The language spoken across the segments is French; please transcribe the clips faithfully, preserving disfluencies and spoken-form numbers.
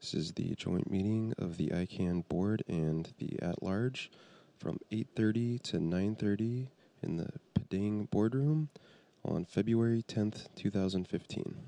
This is the joint meeting of the I CANN board and the at-large from eight thirty to nine thirty in the Padang boardroom on February tenth, two thousand fifteen.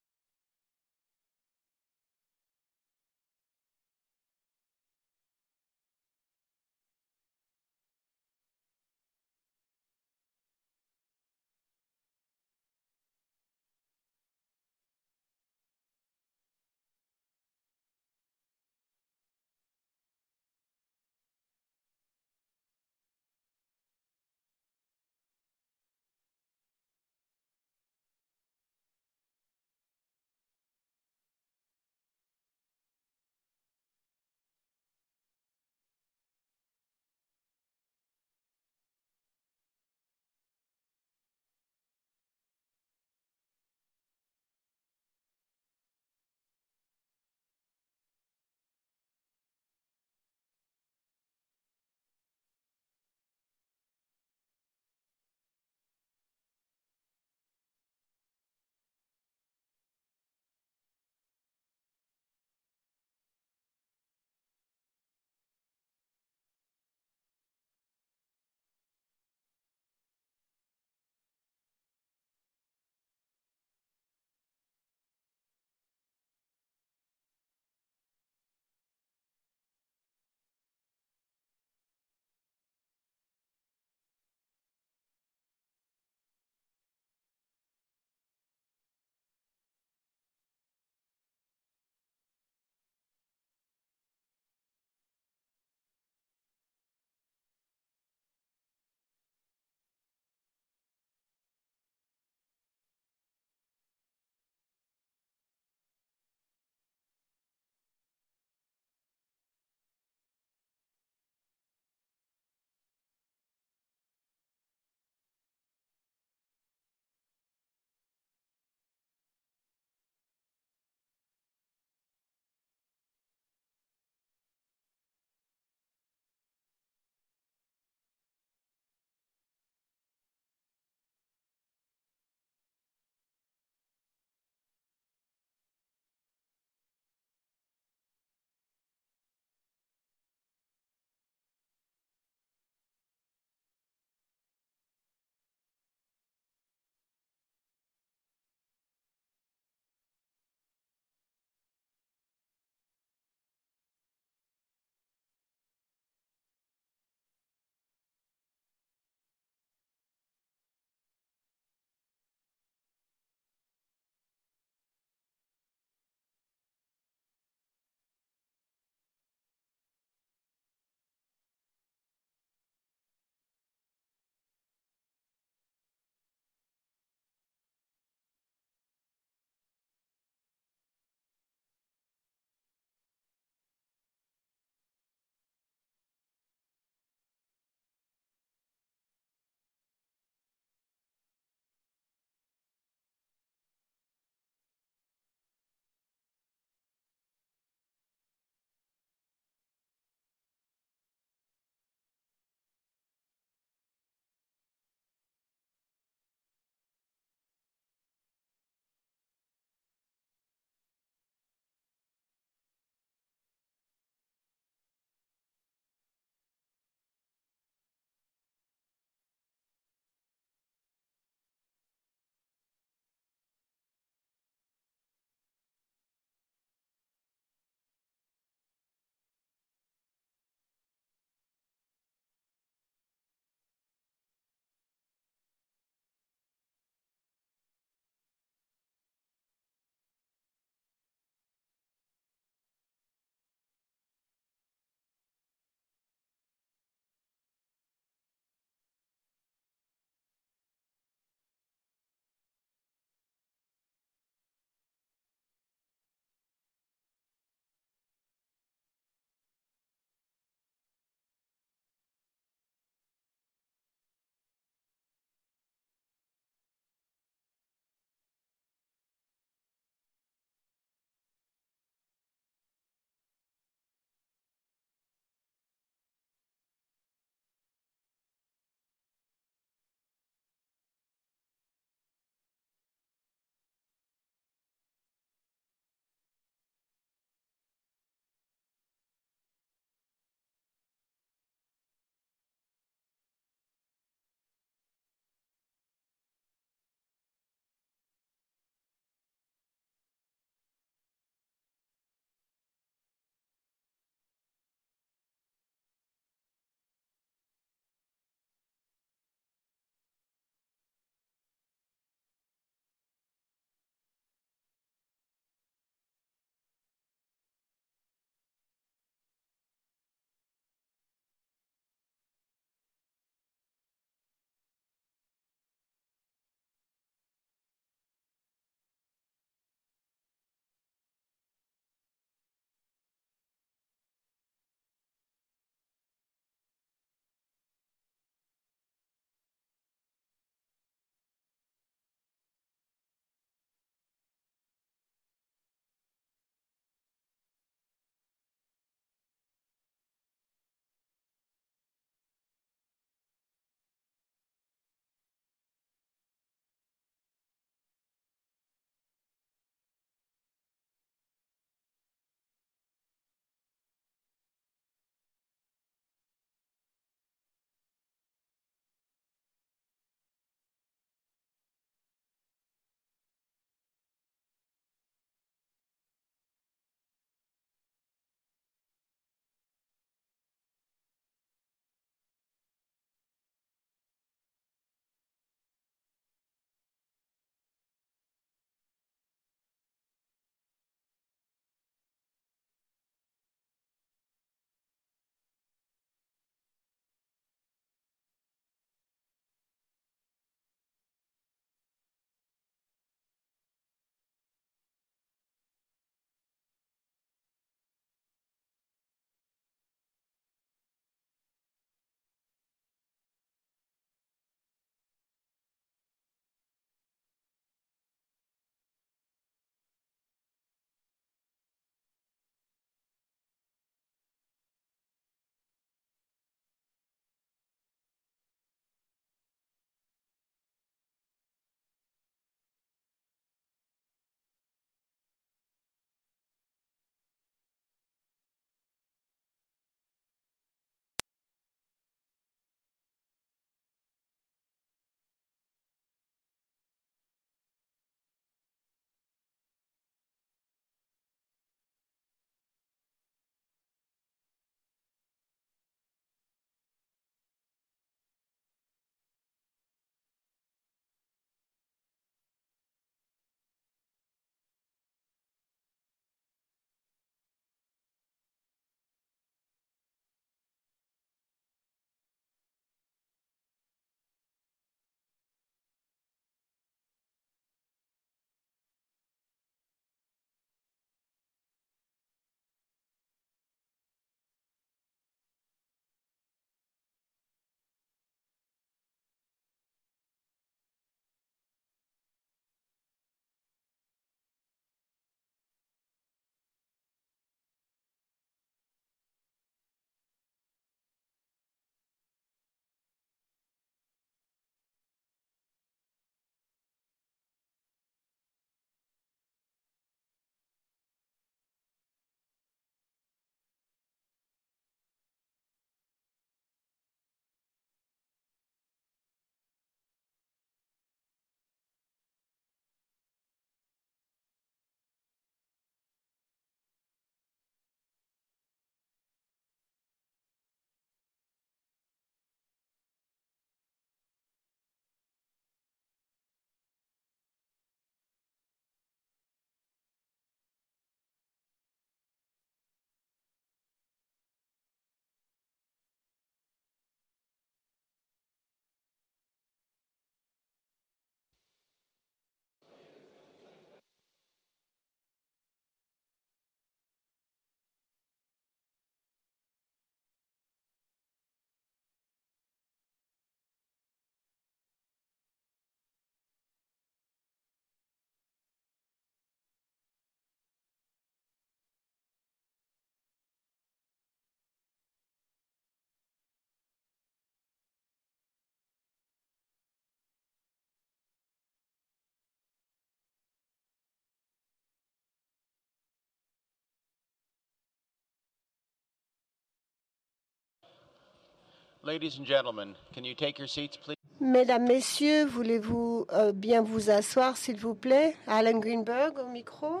Ladies and gentlemen, can you take your seats, please? Mesdames, Messieurs, voulez-vous euh, bien vous asseoir, s'il vous plaît? Alan Greenberg au micro.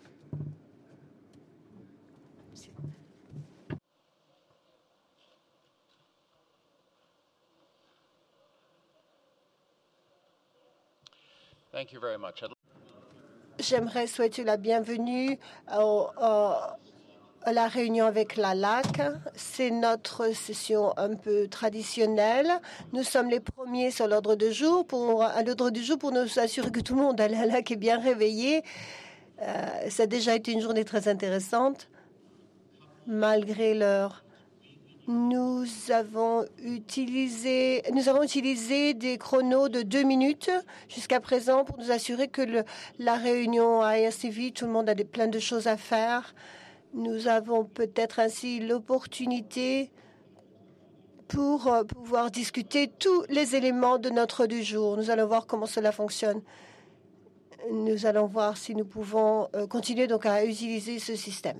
Thank you very much. J'aimerais souhaiter la bienvenue au, au, à la réunion avec la L A C. C'est notre session un peu traditionnelle. Nous sommes les premiers sur l'ordre du jour pour, à l'ordre du jour pour nous assurer que tout le monde à la L A C est bien réveillé. Euh, ça a déjà été une journée très intéressante, malgré l'heure. Nous avons utilisé, nous avons utilisé des chronos de deux minutes jusqu'à présent pour nous assurer que le, la réunion à I R C V, tout le monde a des, plein de choses à faire. Nous avons peut-être ainsi l'opportunité pour euh, pouvoir discuter tous les éléments de notre du jour. Nous allons voir comment cela fonctionne. Nous allons voir si nous pouvons euh, continuer donc à utiliser ce système.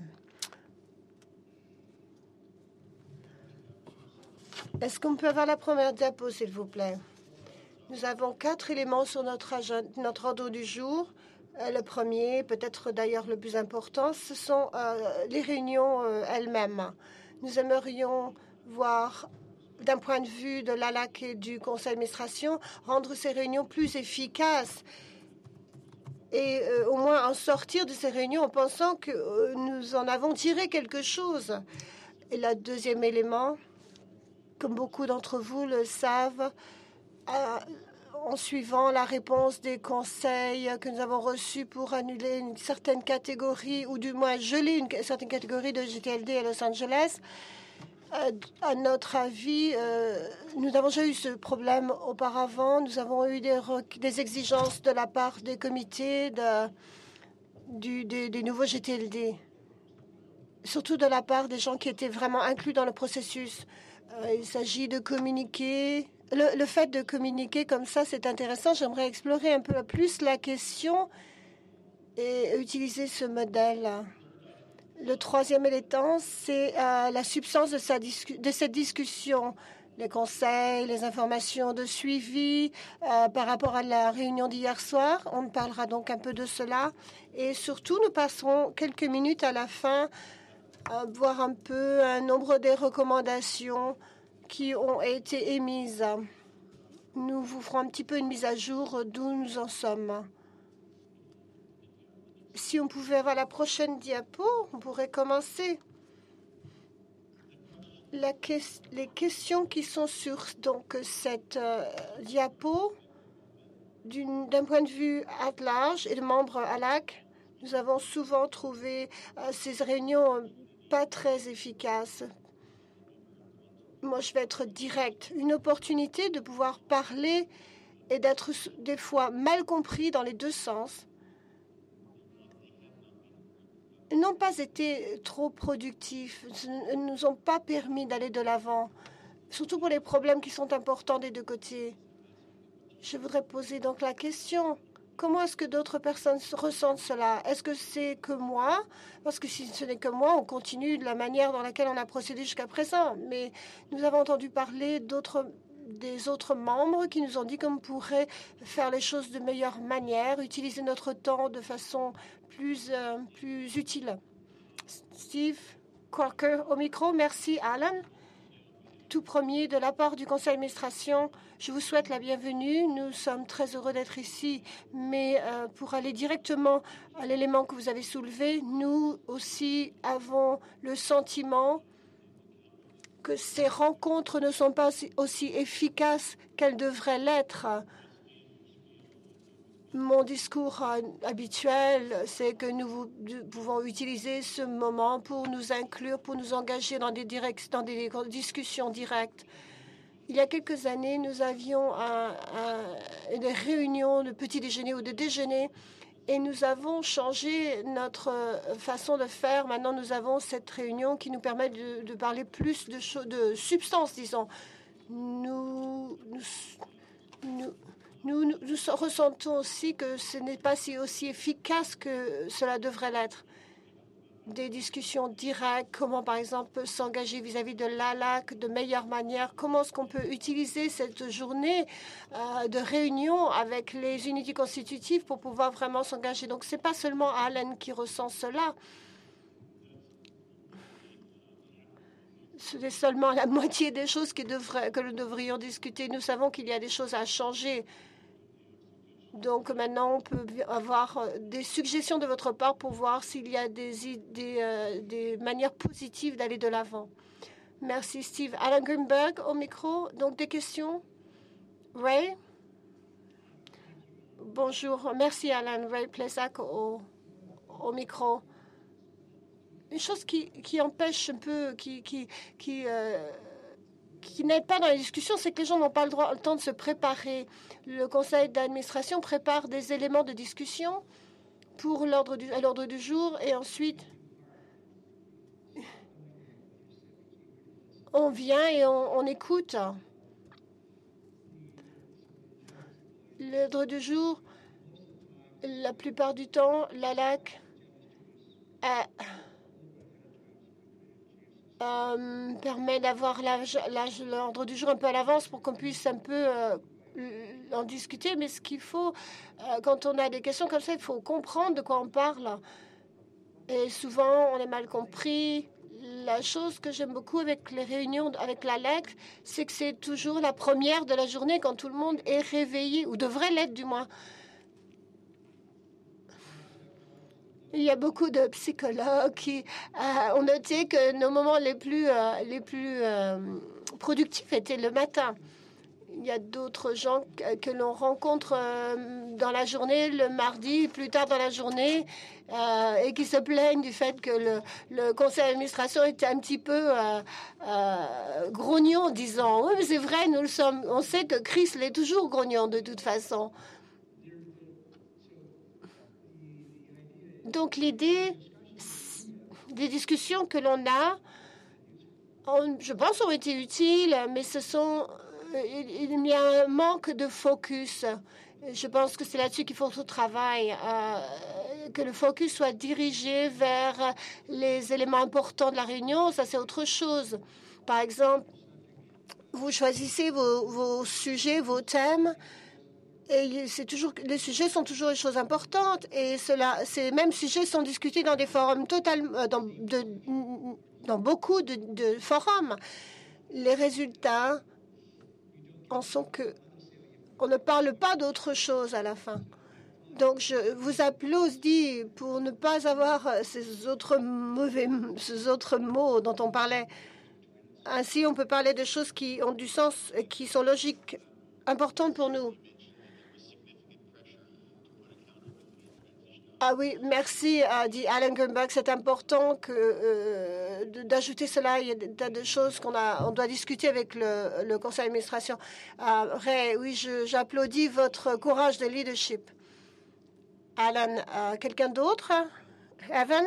Est-ce qu'on peut avoir la première diapo, s'il vous plaît? Nous avons quatre éléments sur notre, agenda, notre ordre du jour. Euh, le premier, peut-être d'ailleurs le plus important, ce sont euh, les réunions euh, elles-mêmes. Nous aimerions voir, d'un point de vue de l'A L A C et du conseil d'administration, rendre ces réunions plus efficaces et euh, au moins en sortir de ces réunions en pensant que euh, nous en avons tiré quelque chose. Et le deuxième élément, comme beaucoup d'entre vous le savent, euh, en suivant la réponse des conseils que nous avons reçus pour annuler une certaine catégorie, ou du moins geler une certaine catégorie de G T L D à Los Angeles, euh, à notre avis, euh, nous avons déjà eu ce problème auparavant. Nous avons eu des, des exigences de la part des comités de, du, des, des nouveaux G T L D, surtout de la part des gens qui étaient vraiment inclus dans le processus. Euh, il s'agit de communiquer. Le, le fait de communiquer comme ça, c'est intéressant. J'aimerais explorer un peu plus la question et utiliser ce modèle. Le troisième élément, c'est euh, la substance de, sa de cette discussion. Les conseils, les informations de suivi euh, par rapport à la réunion d'hier soir. On parlera donc un peu de cela. Et surtout, nous passerons quelques minutes à la fin à voir un peu un nombre des recommandations qui ont été émises. Nous vous ferons un petit peu une mise à jour d'où nous en sommes. Si on pouvait avoir la prochaine diapo, on pourrait commencer. La que les questions qui sont sur donc, cette euh, diapo, d'un point de vue at large et de membres à L A C, nous avons souvent trouvé euh, ces réunions pas très efficaces. Moi, je vais être direct. Une opportunité de pouvoir parler et d'être des fois mal compris dans les deux sens n'ont pas été trop productifs, ne nous ont pas permis d'aller de l'avant, surtout pour les problèmes qui sont importants des deux côtés. Je voudrais poser donc la question. Comment est-ce que d'autres personnes ressentent cela? Est-ce que c'est que moi? Parce que si ce n'est que moi, on continue de la manière dans laquelle on a procédé jusqu'à présent. Mais nous avons entendu parler d'autres, des autres membres qui nous ont dit qu'on pourrait faire les choses de meilleure manière, utiliser notre temps de façon plus, euh, plus utile. Steve Corker au micro. Merci, Alan. Tout premier, de la part du conseil d'administration, je vous souhaite la bienvenue. Nous sommes très heureux d'être ici, mais euh, pour aller directement à l'élément que vous avez soulevé, nous aussi avons le sentiment que ces rencontres ne sont pas aussi, aussi efficaces qu'elles devraient l'être. Mon discours euh, habituel, c'est que nous, nous pouvons utiliser ce moment pour nous inclure, pour nous engager dans des, direct, dans des discussions directes. Il y a quelques années, nous avions un, un, des réunions de petit déjeuner ou de déjeuner et nous avons changé notre façon de faire. Maintenant, nous avons cette réunion qui nous permet de, de parler plus de, de substance, disons. Nous... nous, nous Nous, nous, nous ressentons aussi que ce n'est pas si aussi efficace que cela devrait l'être. des discussions directes, comment par exemple s'engager vis-à-vis de l'A L A C de meilleure manière, comment est-ce qu'on peut utiliser cette journée euh, de réunion avec les unités constitutives pour pouvoir vraiment s'engager. Donc ce n'est pas seulement Alan qui ressent cela. C'est seulement la moitié des choses qui devraient, que nous devrions discuter. Nous savons qu'il y a des choses à changer. Donc maintenant, on peut avoir des suggestions de votre part pour voir s'il y a des, idées, euh, des manières positives d'aller de l'avant. Merci, Steve. Alan Greenberg au micro. Donc des questions? Ray? Bonjour. Merci, Alan. Ray Plesac au, au micro. Une chose qui, qui empêche un peu, qui, qui, qui, euh, qui n'aide pas dans les discussions, c'est que les gens n'ont pas le, droit, le temps de se préparer. Le conseil d'administration prépare des éléments de discussion pour l'ordre du, à l'ordre du jour et ensuite on vient et on, on écoute. L'ordre du jour, la plupart du temps, la L A C a... Euh, permet d'avoir l'ordre du jour un peu à l'avance pour qu'on puisse un peu euh, en discuter. Mais ce qu'il faut, euh, quand on a des questions comme ça, il faut comprendre de quoi on parle. Et souvent, on est mal compris. La chose que j'aime beaucoup avec les réunions avec la L A C, c'est que c'est toujours la première de la journée quand tout le monde est réveillé, ou devrait l'être du moins. Il y a beaucoup de psychologues qui euh, ont noté que nos moments les plus, euh, les plus euh, productifs étaient le matin. Il y a d'autres gens que, que l'on rencontre euh, dans la journée, le mardi, plus tard dans la journée, euh, et qui se plaignent du fait que le, le conseil d'administration était un petit peu euh, euh, grognon, disant « Oui, mais c'est vrai, nous le sommes. On sait que Chris l'est toujours grognon de toute façon. » Donc l'idée des discussions que l'on a, on, je pense, ont été utiles, mais ce sont, il, il y a un manque de focus. Je pense que c'est là-dessus qu'il faut ce travail, euh, que le focus soit dirigé vers les éléments importants de la réunion. Ça, c'est autre chose. Par exemple, vous choisissez vos, vos sujets, vos thèmes. Et c'est toujours, les sujets sont toujours des choses importantes. Et cela, ces mêmes sujets sont discutés dans des forums totalement, dans, de, dans beaucoup de, de forums. Les résultats en sont que on ne parle pas d'autre chose à la fin. Donc, je vous applaudis pour ne pas avoir ces autres mauvais, ces autres mots dont on parlait. Ainsi, on peut parler de choses qui ont du sens, et qui sont logiques, importantes pour nous. Ah oui, merci, a dit Alan Greenberg. C'est important que euh, d'ajouter cela. Il y a des tas de choses qu'on a, on doit discuter avec le, le conseil d'administration. Euh, Ray, oui, j'applaudis votre courage de leadership. Alan, euh, quelqu'un d'autre? Evan?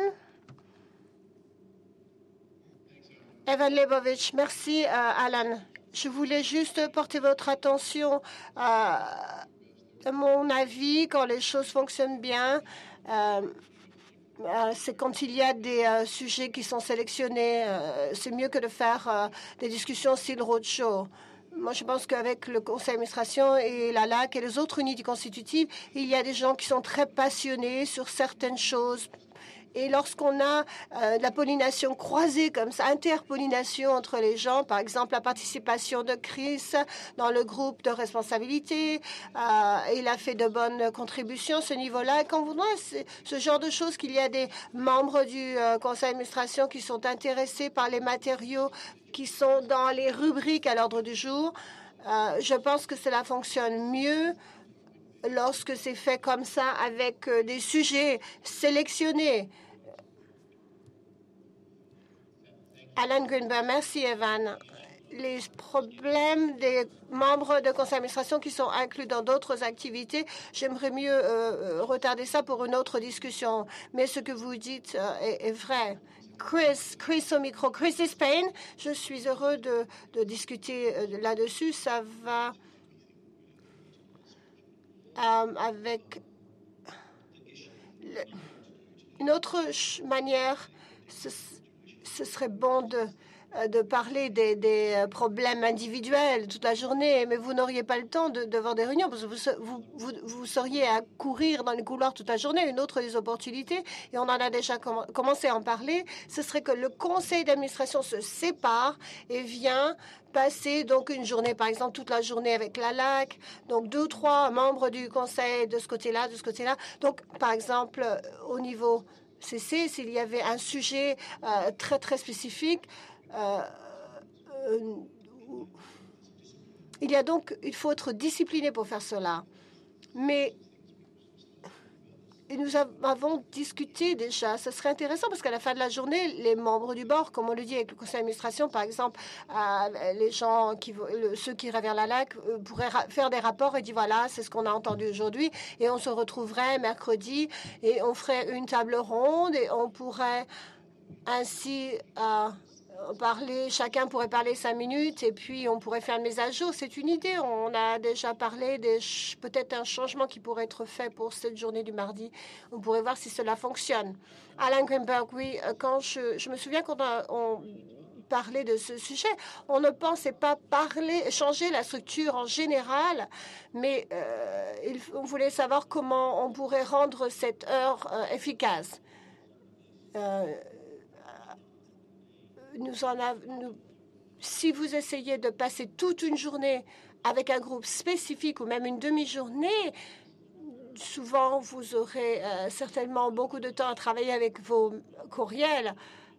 Evan Lebovich, merci, euh, Alan. Je voulais juste porter votre attention à, à mon avis, quand les choses fonctionnent bien. Euh, euh, c'est quand il y a des euh, sujets qui sont sélectionnés. Euh, c'est mieux que de faire euh, des discussions style roadshow. Moi, je pense qu'avec le conseil d'administration et la L A C et les autres unités constitutives, il y a des gens qui sont très passionnés sur certaines choses. Et lorsqu'on a euh, de la pollination croisée comme ça, interpollination entre les gens, par exemple la participation de Chris dans le groupe de responsabilité, euh, il a fait de bonnes contributions à ce niveau-là. Et quand vous voyez ce genre de choses, qu'il y a des membres du euh, conseil d'administration qui sont intéressés par les matériaux qui sont dans les rubriques à l'ordre du jour, euh, je pense que cela fonctionne mieux lorsque c'est fait comme ça avec euh, des sujets sélectionnés. Alan Greenberg, merci Evan. Les problèmes des membres de conseil d'administration qui sont inclus dans d'autres activités, j'aimerais mieux euh, retarder ça pour une autre discussion. Mais ce que vous dites euh, est, est vrai. Chris, Chris au micro. Chris Despain, je suis heureux de, de discuter euh, là-dessus. Ça va euh, avec le, une autre manière ce, ce serait bon de, de parler des, des problèmes individuels toute la journée, mais vous n'auriez pas le temps de, de voir des réunions parce que vous, vous, vous, vous seriez à courir dans les couloirs toute la journée. Une autre des opportunités, et on en a déjà comm commencé à en parler, ce serait que le conseil d'administration se sépare et vient passer donc une journée, par exemple, toute la journée avec la L A C, donc deux ou trois membres du conseil de ce côté-là, de ce côté-là. Donc, par exemple, au niveau C C, s'il y avait un sujet euh, très, très spécifique, Euh, euh, il y a donc, il faut être discipliné pour faire cela. Mais nous avons discuté déjà. Ce serait intéressant parce qu'à la fin de la journée, les membres du bord, comme on le dit avec le conseil d'administration, par exemple, euh, les gens qui, le, ceux qui iraient vers la L A C euh, pourraient faire des rapports et dire voilà, c'est ce qu'on a entendu aujourd'hui, et on se retrouverait mercredi et on ferait une table ronde et on pourrait ainsi euh, parler, chacun pourrait parler cinq minutes et puis on pourrait faire une mise à jour. C'est une idée. On a déjà parlé de peut-être un changement qui pourrait être fait pour cette journée du mardi. On pourrait voir si cela fonctionne. Alan Greenberg, oui, quand je, je me souviens quand on, on parlait de ce sujet, on ne pensait pas parler, changer la structure en général, mais euh, il, on voulait savoir comment on pourrait rendre cette heure euh, efficace. Euh, Nous en a, nous, si vous essayez de passer toute une journée avec un groupe spécifique ou même une demi-journée, souvent vous aurez euh, certainement beaucoup de temps à travailler avec vos courriels.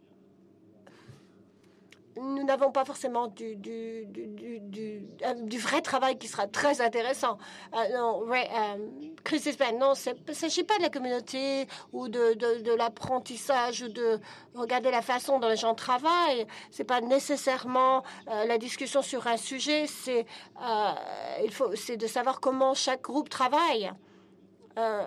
Nous n'avons pas forcément du, du, du, du, du, euh, du vrai travail qui sera très intéressant. Euh, non, ouais, euh, Chris Espen, non, il ne s'agit pas de la communauté ou de, de, de l'apprentissage ou de regarder la façon dont les gens travaillent. Ce n'est pas nécessairement euh, la discussion sur un sujet, c'est euh, il faut, c'est de savoir comment chaque groupe travaille. Euh,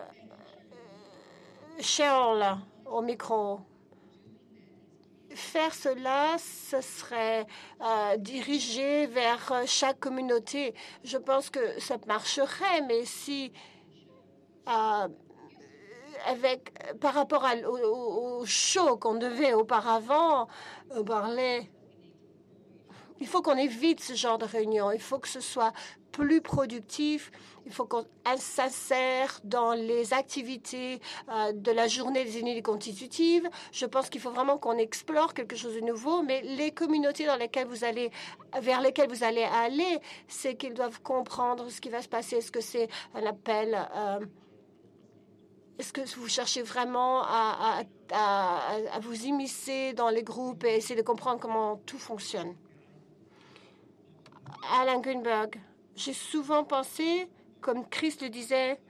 Cheryl, au micro. Faire cela, ce serait euh, dirigé vers chaque communauté. Je pense que ça marcherait, mais si, euh, avec, par rapport à, au, au show qu'on devait auparavant euh, parler, il faut qu'on évite ce genre de réunion. Il faut que ce soit plus productif. Il faut qu'on s'insère dans les activités euh, de la journée des unités constitutives. Je pense qu'il faut vraiment qu'on explore quelque chose de nouveau. Mais les communautés dans lesquelles vous allez, vers lesquelles vous allez aller, c'est qu'ils doivent comprendre ce qui va se passer. Est-ce que c'est un appel euh, Est-ce que vous cherchez vraiment à, à, à, à vous immiscer dans les groupes et essayer de comprendre comment tout fonctionne? Alan Greenberg, j'ai souvent pensé, comme Chris le disait,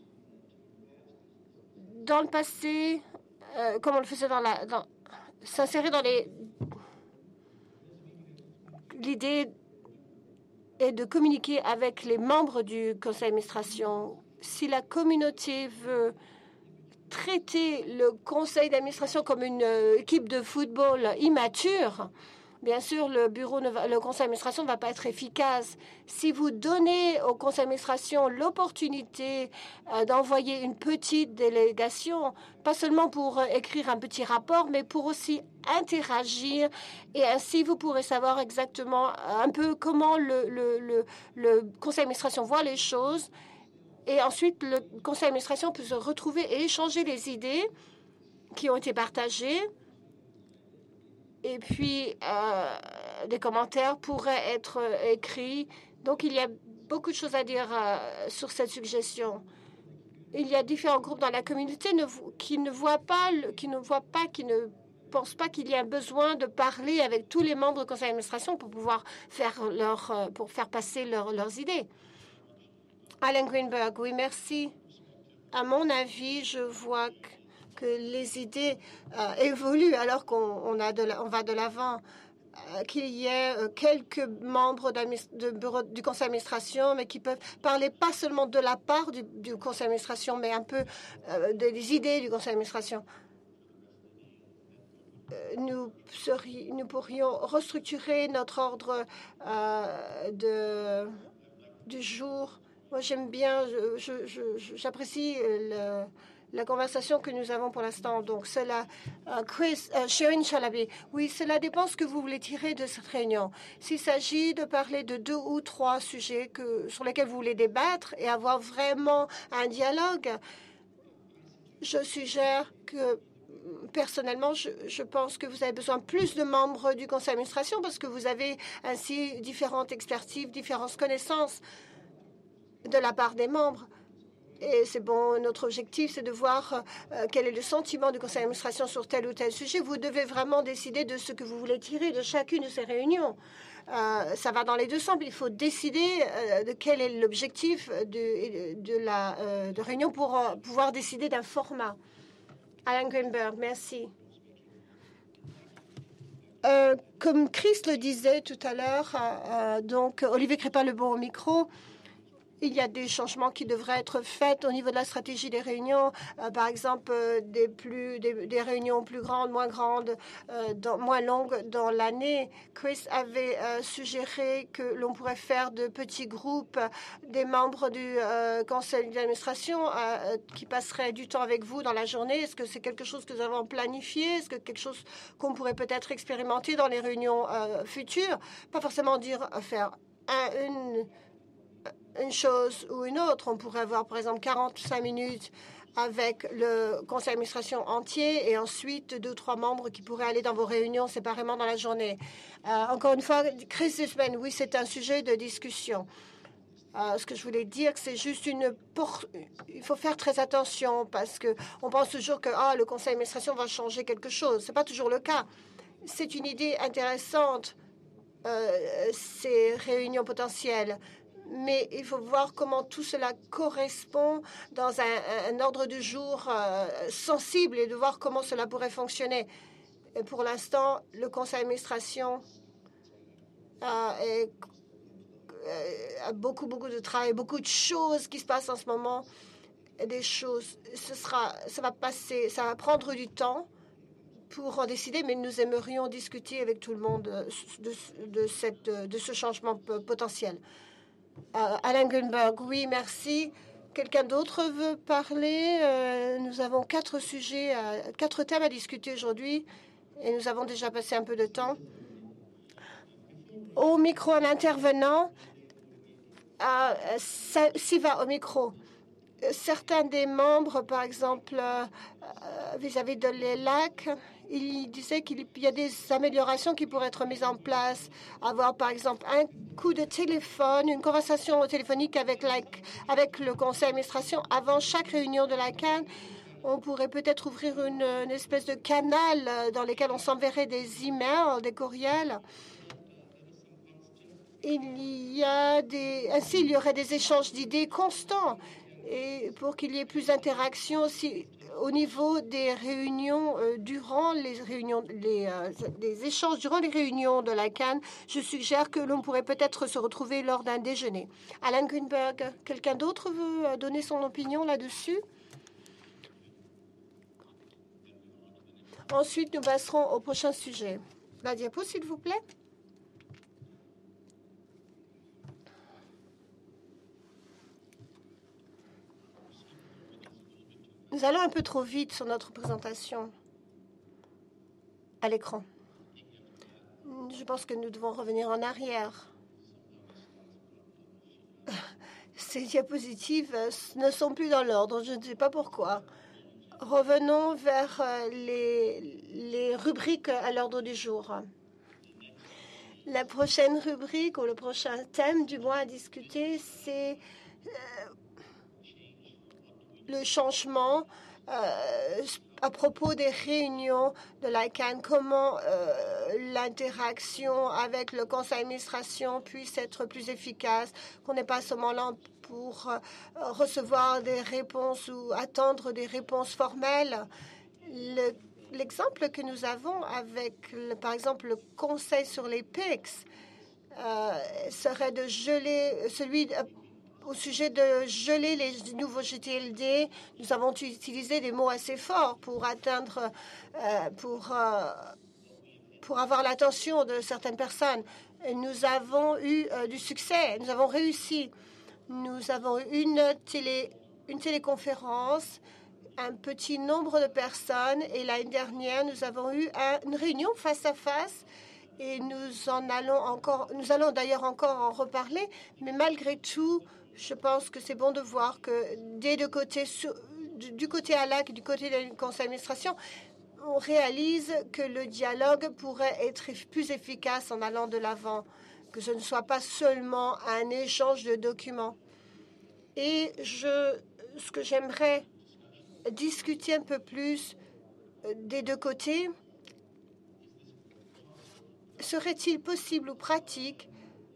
dans le passé, euh, comme on le faisait dans la... Dans, s'insérer dans les... L'idée est de communiquer avec les membres du conseil d'administration. Si la communauté veut traiter le conseil d'administration comme une euh, équipe de football immature, bien sûr, le bureau, ne va, le conseil d'administration ne va pas être efficace. Si vous donnez au conseil d'administration l'opportunité euh, d'envoyer une petite délégation, pas seulement pour euh, écrire un petit rapport, mais pour aussi interagir, et ainsi vous pourrez savoir exactement un peu comment le, le, le, le conseil d'administration voit les choses, et ensuite le conseil d'administration peut se retrouver et échanger les idées qui ont été partagées. Et puis, euh, des commentaires pourraient être écrits. Donc, il y a beaucoup de choses à dire euh, sur cette suggestion. Il y a différents groupes dans la communauté ne, qui ne voient pas, qui ne voient pas, qui ne pensent pas qu'il y a besoin de parler avec tous les membres du conseil d'administration pour pouvoir faire leur, pour faire passer leur, leurs idées. Alan Greenberg, oui, merci. À mon avis, je vois que que les idées euh, évoluent alors qu'on on a de la, on va de l'avant, euh, qu'il y ait euh, quelques membres de bureau, du conseil d'administration, mais qui peuvent parler pas seulement de la part du, du conseil d'administration, mais un peu euh, des idées du conseil d'administration. Euh, nous, seri, nous pourrions restructurer notre ordre euh, de, du jour. Moi, j'aime bien, j'apprécie le la conversation que nous avons pour l'instant. Donc, cela, euh, Chris, euh, Shirin Chalabi, oui, cela dépend ce que vous voulez tirer de cette réunion. S'il s'agit de parler de deux ou trois sujets que, sur lesquels vous voulez débattre et avoir vraiment un dialogue, je suggère que, personnellement, je, je pense que vous avez besoin de plus de membres du conseil d'administration parce que vous avez ainsi différentes expertises, différentes connaissances de la part des membres. Et c'est bon, notre objectif, c'est de voir euh, quel est le sentiment du conseil d'administration sur tel ou tel sujet. Vous devez vraiment décider de ce que vous voulez tirer de chacune de ces réunions. Euh, ça va dans les deux sens. Il faut décider euh, de quel est l'objectif de, de la euh, de réunion pour euh, pouvoir décider d'un format. Alan Greenberg, merci. Euh, comme Chris le disait tout à l'heure, euh, donc Olivier Crépin-Lebon au micro, il y a des changements qui devraient être faits au niveau de la stratégie des réunions, euh, par exemple euh, des, plus, des, des réunions plus grandes, moins grandes, euh, dans, moins longues dans l'année. Chris avait euh, suggéré que l'on pourrait faire de petits groupes des membres du euh, conseil d'administration euh, qui passeraient du temps avec vous dans la journée. Est-ce que c'est quelque chose que nous avons planifié? Est-ce que quelque chose qu'on pourrait peut-être expérimenter dans les réunions euh, futures? Pas forcément dire euh, faire un, une... une chose ou une autre. On pourrait avoir, par exemple, quarante-cinq minutes avec le conseil d'administration entier et ensuite deux ou trois membres qui pourraient aller dans vos réunions séparément dans la journée. Euh, encore une fois, crise de semaine, oui, c'est un sujet de discussion. Euh, ce que je voulais dire, c'est juste une... Por... Il faut faire très attention parce qu'on pense toujours que ah, le conseil d'administration va changer quelque chose. Ce n'est pas toujours le cas. C'est une idée intéressante, euh, ces réunions potentielles. Mais il faut voir comment tout cela correspond dans un, un ordre du jour euh, sensible et de voir comment cela pourrait fonctionner. Et pour l'instant, le conseil d'administration euh, est, euh, a beaucoup, beaucoup de travail, beaucoup de choses qui se passent en ce moment. Des choses, ce sera, ça va passer, ça va prendre du temps pour en décider, mais nous aimerions discuter avec tout le monde de, de, cette, de ce changement potentiel. Euh, Alan Greenberg, oui, merci. Quelqu'un d'autre veut parler? euh, Nous avons quatre sujets, euh, quatre thèmes à discuter aujourd'hui et nous avons déjà passé un peu de temps. Au micro, un intervenant. Euh, Siva, au micro. Certains des membres, par exemple, euh, vis-à-vis de l'E L A C, il disait qu'il y a des améliorations qui pourraient être mises en place. Avoir, par exemple, un coup de téléphone, une conversation téléphonique avec, la, avec le conseil d'administration avant chaque réunion de la C A N. On pourrait peut-être ouvrir une, une espèce de canal dans lequel on s'enverrait des emails, des courriels. Il y a des, ainsi, il y aurait des échanges d'idées constants. Et pour qu'il y ait plus d'interaction aussi au niveau des réunions, euh, durant les réunions, les, euh, les échanges durant les réunions de la C A N, je suggère que l'on pourrait peut-être se retrouver lors d'un déjeuner. Alan Greenberg, quelqu'un d'autre veut donner son opinion là-dessus? Ensuite, nous passerons au prochain sujet. La diapo, s'il vous plaît. Nous allons un peu trop vite sur notre présentation à l'écran. Je pense que nous devons revenir en arrière. Ces diapositives ne sont plus dans l'ordre, je ne sais pas pourquoi. Revenons vers les, les rubriques à l'ordre du jour. La prochaine rubrique ou le prochain thème du mois à discuter, c'est euh, le changement euh, à propos des réunions de la C A N, comment euh, l'interaction avec le conseil d'administration puisse être plus efficace, qu'on n'est pas seulement là pour euh, recevoir des réponses ou attendre des réponses formelles. Le, l'exemple que nous avons avec, le, par exemple, le conseil sur les P I C euh, serait de geler celui de, au sujet de geler les nouveaux G T L D. Nous avons utilisé des mots assez forts pour atteindre, euh, pour, euh, pour avoir l'attention de certaines personnes. Et nous avons eu euh, du succès, nous avons réussi. Nous avons eu une, télé, une téléconférence un petit nombre de personnes et l'année dernière, nous avons eu un, une réunion face à face et nous en allons encore, nous allons d'ailleurs encore en reparler, mais malgré tout, je pense que c'est bon de voir que des deux côtés, du, du côté A L A C et du côté du conseil d'administration, on réalise que le dialogue pourrait être plus efficace en allant de l'avant, que ce ne soit pas seulement un échange de documents. Et je, ce que j'aimerais discuter un peu plus des deux côtés, serait-il possible ou pratique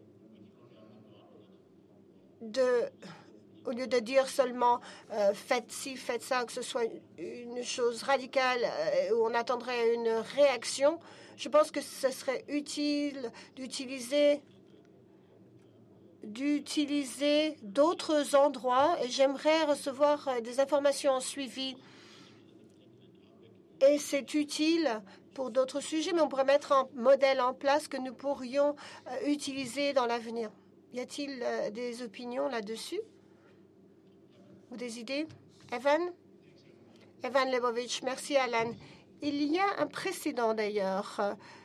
de, au lieu de dire seulement euh, faites ci, faites ça, que ce soit une chose radicale euh, où on attendrait une réaction, je pense que ce serait utile d'utiliser d'utiliser d'autres endroits et j'aimerais recevoir euh, des informations en suivi. Et c'est utile pour d'autres sujets, mais on pourrait mettre un modèle en place que nous pourrions euh, utiliser dans l'avenir. Y a-t-il euh, des opinions là-dessus? Ou des idées? Evan? Evan Lebovitch, merci Alan. Il y a un précédent d'ailleurs.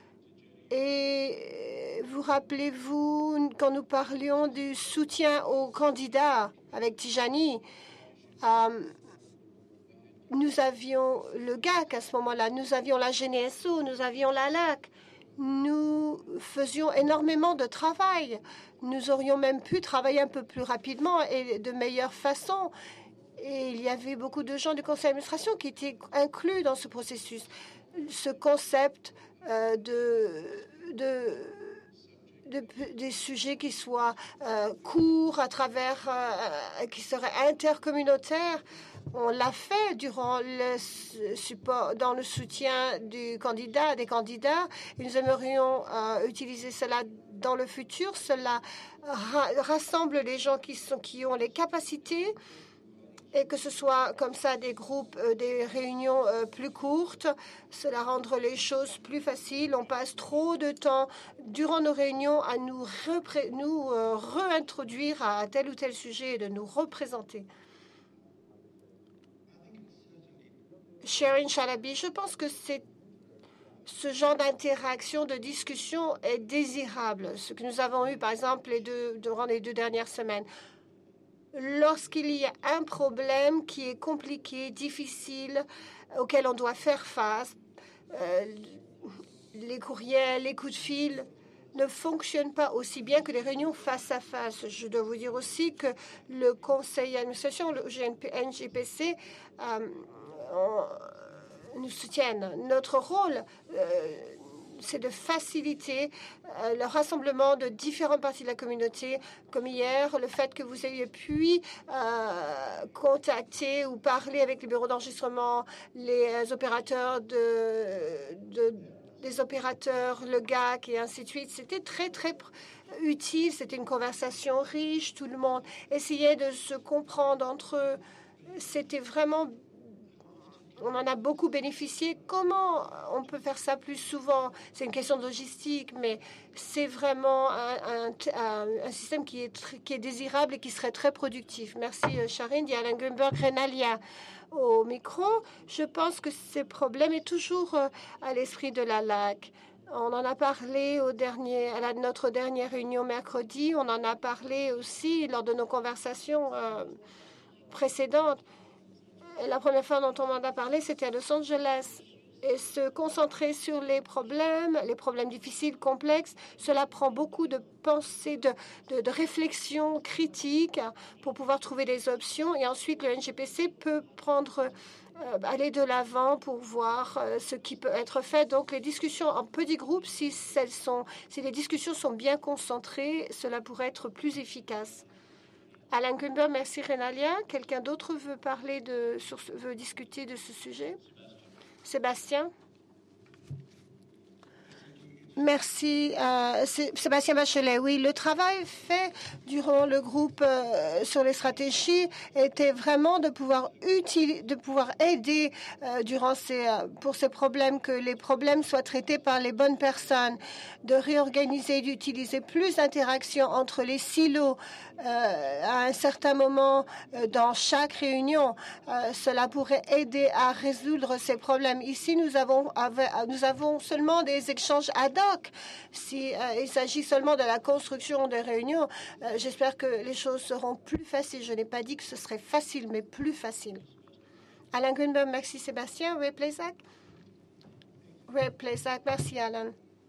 Et vous rappelez-vous, quand nous parlions du soutien aux candidats avec Tijani, euh, nous avions le G A C à ce moment-là, nous avions la G N S O, nous avions la L A C. Nous faisions énormément de travail. Nous aurions même pu travailler un peu plus rapidement et de meilleure façon. Et il y avait beaucoup de gens du conseil d'administration qui étaient inclus dans ce processus. Ce concept euh, de, de, de, des sujets qui soient euh, courts, à travers, euh, qui seraient intercommunautaires, on l'a fait durant le support, dans le soutien du candidat, des candidats, et nous aimerions euh, utiliser cela dans le futur. Cela ra rassemble les gens qui, sont, qui ont les capacités, et que ce soit comme ça des groupes, euh, des réunions euh, plus courtes, cela rendre les choses plus faciles. On passe trop de temps durant nos réunions à nous, nous euh, réintroduire à tel ou tel sujet et de nous représenter. Sharon Chalabi, je pense que c'est ce genre d'interaction, de discussion est désirable. Ce que nous avons eu, par exemple, les deux, durant les deux dernières semaines. Lorsqu'il y a un problème qui est compliqué, difficile, auquel on doit faire face, euh, les courriels, les coups de fil ne fonctionnent pas aussi bien que les réunions face à face. Je dois vous dire aussi que le conseil d'administration, le N J P C, euh, on, nous soutiennent. Notre rôle, euh, c'est de faciliter euh, le rassemblement de différentes parties de la communauté, comme hier, le fait que vous ayez pu euh, contacter ou parler avec les bureaux d'enregistrement, les opérateurs de, de des opérateurs, le G A C et ainsi de suite. C'était très, très utile. C'était une conversation riche. Tout le monde essayait de se comprendre entre eux. C'était vraiment... On en a beaucoup bénéficié. Comment on peut faire ça plus souvent? C'est une question de logistique, mais c'est vraiment un, un, un système qui est, qui est désirable et qui serait très productif. Merci, Sharon. Il y a Alain Grunberg, Renalia au micro. Je pense que ce problème est toujours à l'esprit de la L A C. On en a parlé au dernier, à la, notre dernière réunion mercredi. On en a parlé aussi lors de nos conversations euh, précédentes. La première fois dont on m'en a parlé, c'était à Los Angeles. Et se concentrer sur les problèmes, les problèmes difficiles, complexes, cela prend beaucoup de pensée, de, de, de réflexion critique pour pouvoir trouver des options. Et ensuite, le N J P C peut prendre, euh, aller de l'avant pour voir euh, ce qui peut être fait. Donc, les discussions en petits groupes, si, celles sont, si les discussions sont bien concentrées, cela pourrait être plus efficace. Alain Grunberg, merci Renalia. Quelqu'un d'autre veut parler de, sur, veut discuter de ce sujet? Sébastien? Merci, euh, Sébastien Bachelet. Oui, le travail fait durant le groupe euh, sur les stratégies était vraiment de pouvoir utiliser, de pouvoir aider euh, durant ces, euh, pour ces problèmes, que les problèmes soient traités par les bonnes personnes, de réorganiser, d'utiliser plus d'interactions entre les silos euh, à un certain moment euh, dans chaque réunion. Euh, cela pourrait aider à résoudre ces problèmes. Ici, nous avons, avec, nous avons seulement des échanges ad hoc. Si euh, il s'agit seulement de la construction de réunions, euh, j'espère que les choses seront plus faciles. Je n'ai pas dit que ce serait facile, mais plus facile. Alain Greenberg, merci Sébastien. Ray Plezak. Ray Plezak, merci Alain.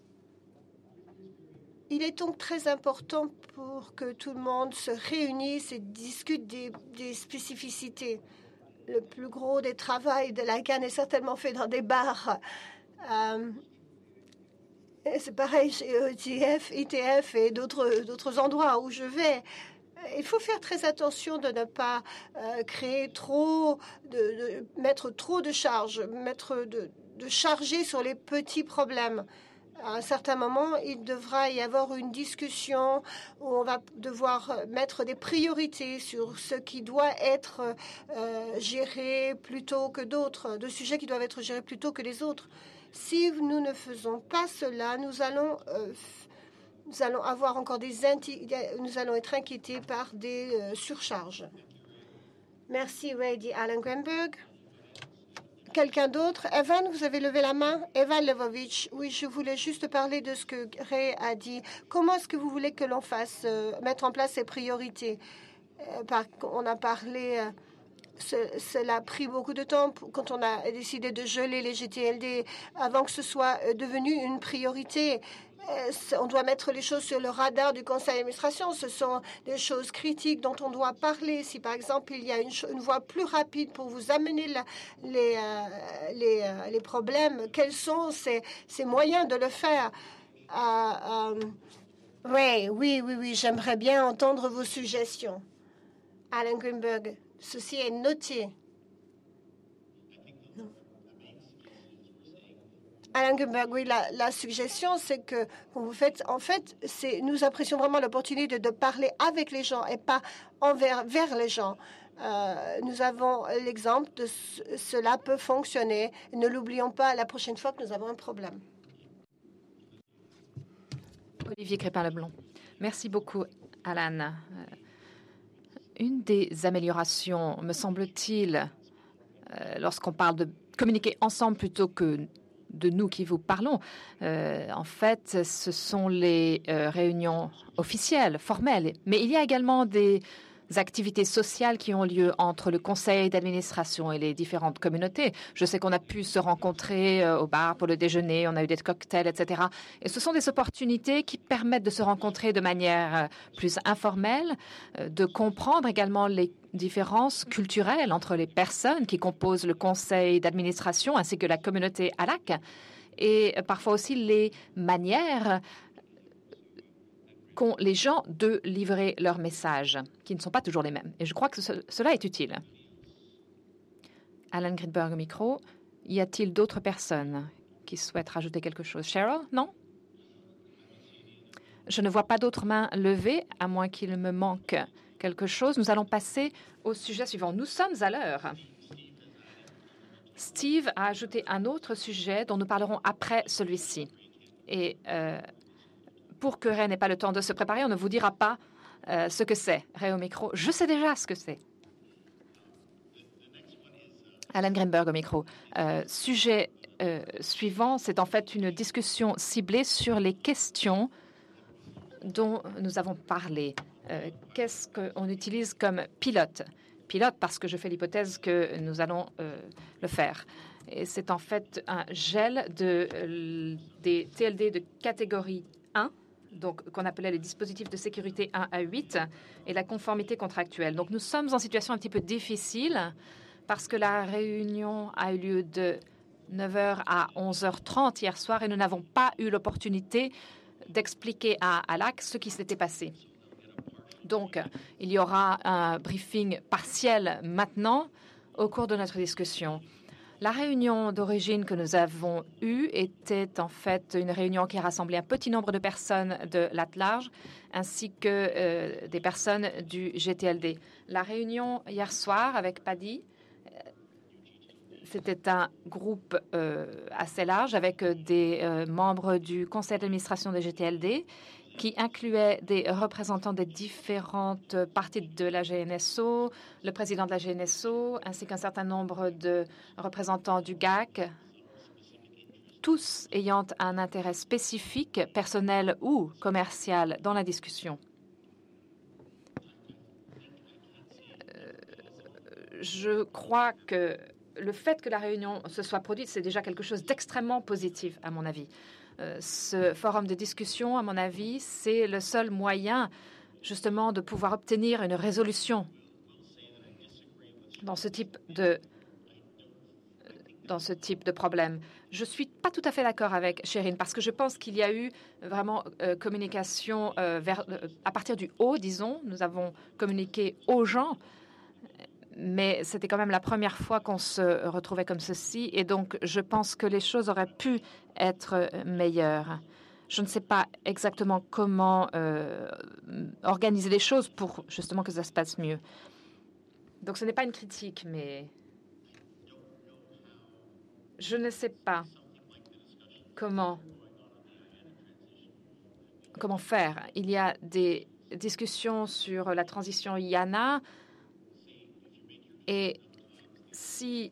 Il est donc très important pour que tout le monde se réunisse et discute des, des spécificités. Le plus gros des travaux de l'I C A N est certainement fait dans des bars. Euh, c'est pareil chez E T F, I T F et d'autres, d'autres endroits où je vais. Il faut faire très attention de ne pas euh, créer trop, de, de mettre trop de charges, mettre de, de charger sur les petits problèmes. À un certain moment, il devra y avoir une discussion où on va devoir mettre des priorités sur ce qui doit être euh, géré plutôt que d'autres, de sujets qui doivent être gérés plutôt que les autres. Si nous ne faisons pas cela, nous allons, euh, nous allons avoir encore des nous allons être inquiétés par des euh, surcharges. Merci, Ray, dit Alan Greenberg. Quelqu'un d'autre? Evan, vous avez levé la main? Evan Levovitch, oui, je voulais juste parler de ce que Ray a dit. Comment est-ce que vous voulez que l'on fasse, euh, mettre en place ces priorités? euh, par, On a parlé, euh, ce, cela a pris beaucoup de temps pour, quand on a décidé de geler les G T L D avant que ce soit euh, devenu une priorité. On doit mettre les choses sur le radar du conseil d'administration. Ce sont des choses critiques dont on doit parler. Si, par exemple, il y a une, une voie plus rapide pour vous amener la, les, euh, les, euh, les problèmes, quels sont ces, ces moyens de le faire? euh, euh, Oui, oui, oui, oui, j'aimerais bien entendre vos suggestions. Alan Greenberg, ceci est noté. Alain Greenberg, oui, la, la suggestion, c'est que vous faites, en fait, c'est, nous apprécions vraiment l'opportunité de, de parler avec les gens et pas envers vers les gens. Euh, nous avons l'exemple de ce, cela peut fonctionner. Ne l'oublions pas la prochaine fois que nous avons un problème. Olivier Crépin-Leblond. Merci beaucoup, Alan. Euh, une des améliorations, me semble-t-il, euh, lorsqu'on parle de communiquer ensemble plutôt que de nous qui vous parlons, euh, en fait, ce sont les euh, réunions officielles, formelles. Mais il y a également des activités sociales qui ont lieu entre le conseil d'administration et les différentes communautés. Je sais qu'on a pu se rencontrer euh, au bar pour le déjeuner, on a eu des cocktails, et cetera. Et ce sont des opportunités qui permettent de se rencontrer de manière euh, plus informelle, euh, de comprendre également les différences culturelles entre les personnes qui composent le conseil d'administration ainsi que la communauté A L A C et parfois aussi les manières qu'ont les gens de livrer leurs messages, qui ne sont pas toujours les mêmes. Et je crois que ce, cela est utile. Alan Greenberg au micro. Y a-t-il d'autres personnes qui souhaitent rajouter quelque chose? Cheryl, non? Je ne vois pas d'autres mains levées, à moins qu'il me manque quelque chose. Nous allons passer au sujet suivant. Nous sommes à l'heure. Steve a ajouté un autre sujet dont nous parlerons après celui-ci. Et euh, pour que Ray n'ait pas le temps de se préparer, on ne vous dira pas euh, ce que c'est. Ray au micro, je sais déjà ce que c'est. Alan Greenberg au micro. Euh, sujet euh, suivant, c'est en fait une discussion ciblée sur les questions dont nous avons parlé. Euh, qu'est-ce qu'on utilise comme pilote? Pilote parce que je fais l'hypothèse que nous allons euh, le faire. Et c'est en fait un gel de, euh, des T L D de catégorie un, donc qu'on appelait les dispositifs de sécurité un à huit, et la conformité contractuelle. Donc nous sommes en situation un petit peu difficile parce que la réunion a eu lieu de neuf heures à onze heures trente hier soir et nous n'avons pas eu l'opportunité d'expliquer à A L A C ce qui s'était passé. Donc, il y aura un briefing partiel maintenant au cours de notre discussion. La réunion d'origine que nous avons eue était en fait une réunion qui a rassemblé un petit nombre de personnes de l'At-Large ainsi que euh, des personnes du G T L D. La réunion hier soir avec Paddy, c'était un groupe euh, assez large avec des euh, membres du conseil d'administration de G T L D qui incluait des représentants des différentes parties de la G N S O, le président de la G N S O, ainsi qu'un certain nombre de représentants du G A C, tous ayant un intérêt spécifique, personnel ou commercial, dans la discussion. Euh, je crois que le fait que la réunion se soit produite, c'est déjà quelque chose d'extrêmement positif, à mon avis. Euh, ce forum de discussion, à mon avis, c'est le seul moyen, justement, de pouvoir obtenir une résolution dans ce type de, dans ce type de problème. Je ne suis pas tout à fait d'accord avec Sherine, parce que je pense qu'il y a eu vraiment euh, communication euh, vers, euh, à partir du haut, disons. Nous avons communiqué aux gens, mais c'était quand même la première fois qu'on se retrouvait comme ceci. Et donc, je pense que les choses auraient pu être meilleures. Je ne sais pas exactement comment euh, organiser les choses pour justement que ça se passe mieux. Donc, ce n'est pas une critique, mais je ne sais pas comment, comment faire. Il y a des discussions sur la transition I A N A. Et si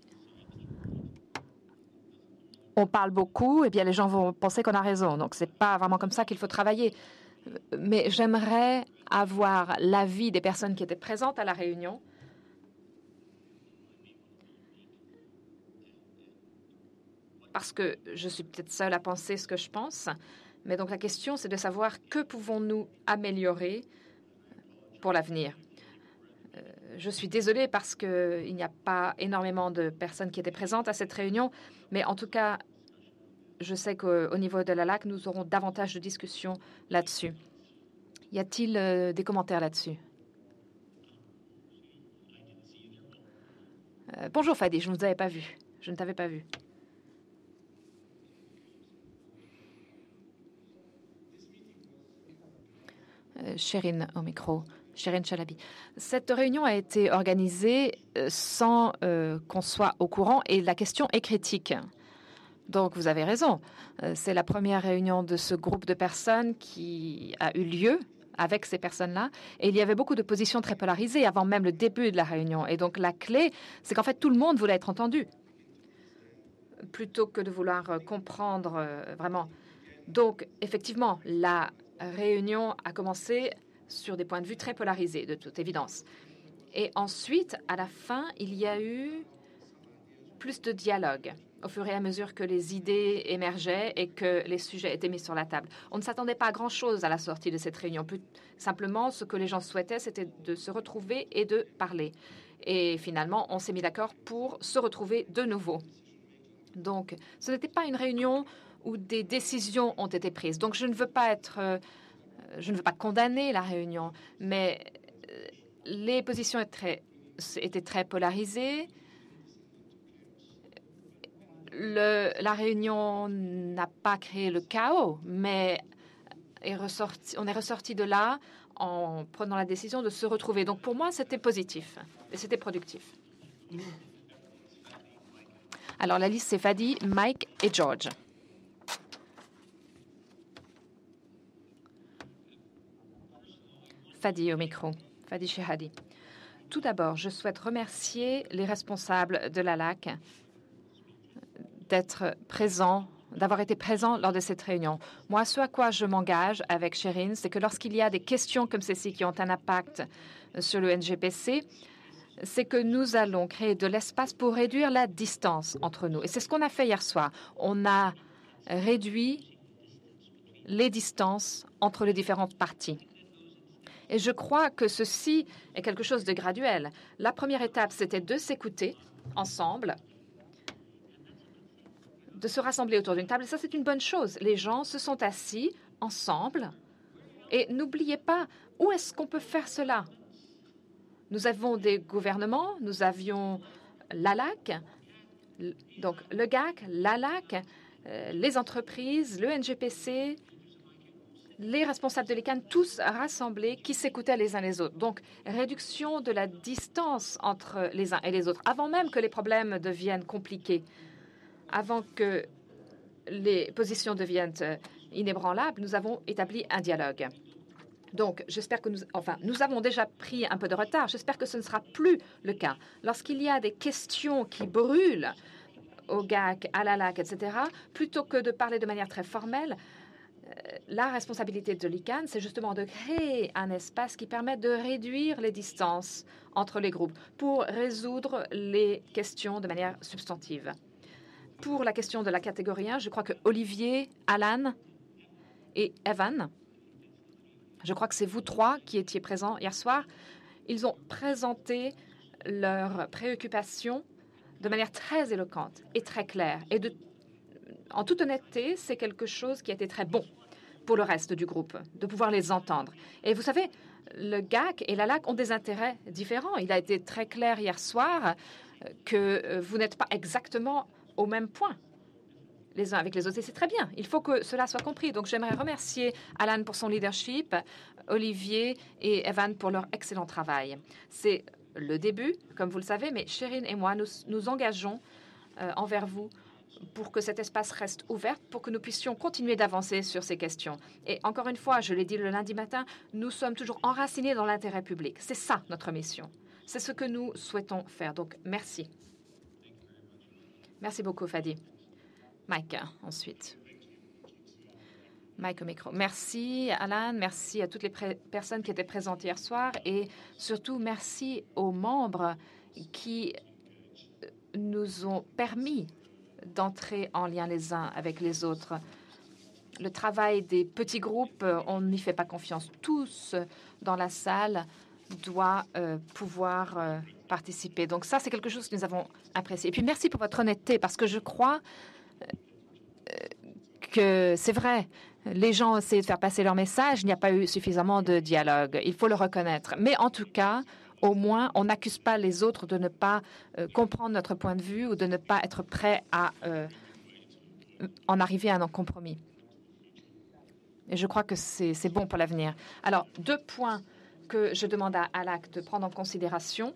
on parle beaucoup, eh bien, les gens vont penser qu'on a raison. Donc, ce n'est pas vraiment comme ça qu'il faut travailler. Mais j'aimerais avoir l'avis des personnes qui étaient présentes à la réunion. Parce que je suis peut-être seule à penser ce que je pense. Mais donc, la question, c'est de savoir que pouvons-nous améliorer pour l'avenir. Je suis désolée parce qu'il n'y a pas énormément de personnes qui étaient présentes à cette réunion, mais en tout cas, je sais qu'au niveau de la L A C, nous aurons davantage de discussions là-dessus. Y a-t-il euh, des commentaires là-dessus? euh, Bonjour Fadi, je ne vous avais pas vu. Je ne t'avais pas vu. Euh, Sherine au micro. Sherine Chalabi. Cette réunion a été organisée sans euh, qu'on soit au courant et la question est critique. Donc, vous avez raison. Euh, c'est la première réunion de ce groupe de personnes qui a eu lieu avec ces personnes-là. Et il y avait beaucoup de positions très polarisées avant même le début de la réunion. Et donc, la clé, c'est qu'en fait, tout le monde voulait être entendu plutôt que de vouloir euh, comprendre euh, vraiment. Donc, effectivement, la réunion a commencé sur des points de vue très polarisés, de toute évidence. Et ensuite, à la fin, il y a eu plus de dialogue au fur et à mesure que les idées émergeaient et que les sujets étaient mis sur la table. On ne s'attendait pas à grand-chose à la sortie de cette réunion. Plus simplement, ce que les gens souhaitaient, c'était de se retrouver et de parler. Et finalement, on s'est mis d'accord pour se retrouver de nouveau. Donc, ce n'était pas une réunion où des décisions ont été prises. Donc, je ne veux pas être... Euh, Je ne veux pas condamner la réunion, mais les positions étaient très, étaient très polarisées. Le, la réunion n'a pas créé le chaos, mais est ressorti, on est ressorti de là en prenant la décision de se retrouver. Donc pour moi, c'était positif et c'était productif. Alors la liste, c'est Fadi, Mike et George. Fadi au micro. Fadi Shehadi. Tout d'abord, je souhaite remercier les responsables de la L A C d'être présents, d'avoir été présents lors de cette réunion. Moi, ce à quoi je m'engage avec Sherine, c'est que lorsqu'il y a des questions comme celles-ci qui ont un impact sur le N G P C, c'est que nous allons créer de l'espace pour réduire la distance entre nous. Et c'est ce qu'on a fait hier soir. On a réduit les distances entre les différentes parties. Et je crois que ceci est quelque chose de graduel. La première étape, c'était de s'écouter ensemble, de se rassembler autour d'une table. Et ça, c'est une bonne chose. Les gens se sont assis ensemble. Et n'oubliez pas, où est-ce qu'on peut faire cela? Nous avons des gouvernements, nous avions l'A L A C, Donc, le G A C, l'A L A C, euh, les entreprises, le N G P C, les responsables de l'I C A N, tous rassemblés, qui s'écoutaient les uns les autres. Donc, réduction de la distance entre les uns et les autres, avant même que les problèmes deviennent compliqués, avant que les positions deviennent inébranlables, nous avons établi un dialogue. Donc, j'espère que nous, enfin, nous avons déjà pris un peu de retard. J'espère que ce ne sera plus le cas. Lorsqu'il y a des questions qui brûlent au G A C, à l'A L A C, et cetera, plutôt que de parler de manière très formelle, la responsabilité de l'I C A N, c'est justement de créer un espace qui permet de réduire les distances entre les groupes pour résoudre les questions de manière substantive. Pour la question de la catégorie un, je crois que Olivier, Alan et Evan, je crois que c'est vous trois qui étiez présents hier soir, ils ont présenté leurs préoccupations de manière très éloquente et très claire. Et de, en toute honnêteté, c'est quelque chose qui a été très bon pour le reste du groupe, de pouvoir les entendre. Et vous savez, le G A C et l'A L A C ont des intérêts différents. Il a été très clair hier soir que vous n'êtes pas exactement au même point les uns avec les autres. Et c'est très bien. Il faut que cela soit compris. Donc, j'aimerais remercier Alan pour son leadership, Olivier et Evan pour leur excellent travail. C'est le début, comme vous le savez, mais Chérine et moi, nous nous engageons euh, envers vous pour que cet espace reste ouvert, pour que nous puissions continuer d'avancer sur ces questions. Et encore une fois, je l'ai dit le lundi matin, nous sommes toujours enracinés dans l'intérêt public. C'est ça, notre mission. C'est ce que nous souhaitons faire. Donc, merci. Merci beaucoup, Fadi. Mike, ensuite. Mike au micro. Merci, Alan. Merci à toutes les personnes qui étaient présentes hier soir et surtout merci aux membres qui nous ont permis d'entrer en lien les uns avec les autres. Le travail des petits groupes, on n'y fait pas confiance. Tous dans la salle doivent euh, pouvoir euh, participer. Donc ça, c'est quelque chose que nous avons apprécié. Et puis, merci pour votre honnêteté, parce que je crois que c'est vrai. Les gens ont essayé de faire passer leur message. Il n'y a pas eu suffisamment de dialogue. Il faut le reconnaître. Mais en tout cas, au moins, on n'accuse pas les autres de ne pas euh, comprendre notre point de vue ou de ne pas être prêt à euh, en arriver à un compromis. Et je crois que c'est bon pour l'avenir. Alors, deux points que je demande à A L A C de prendre en considération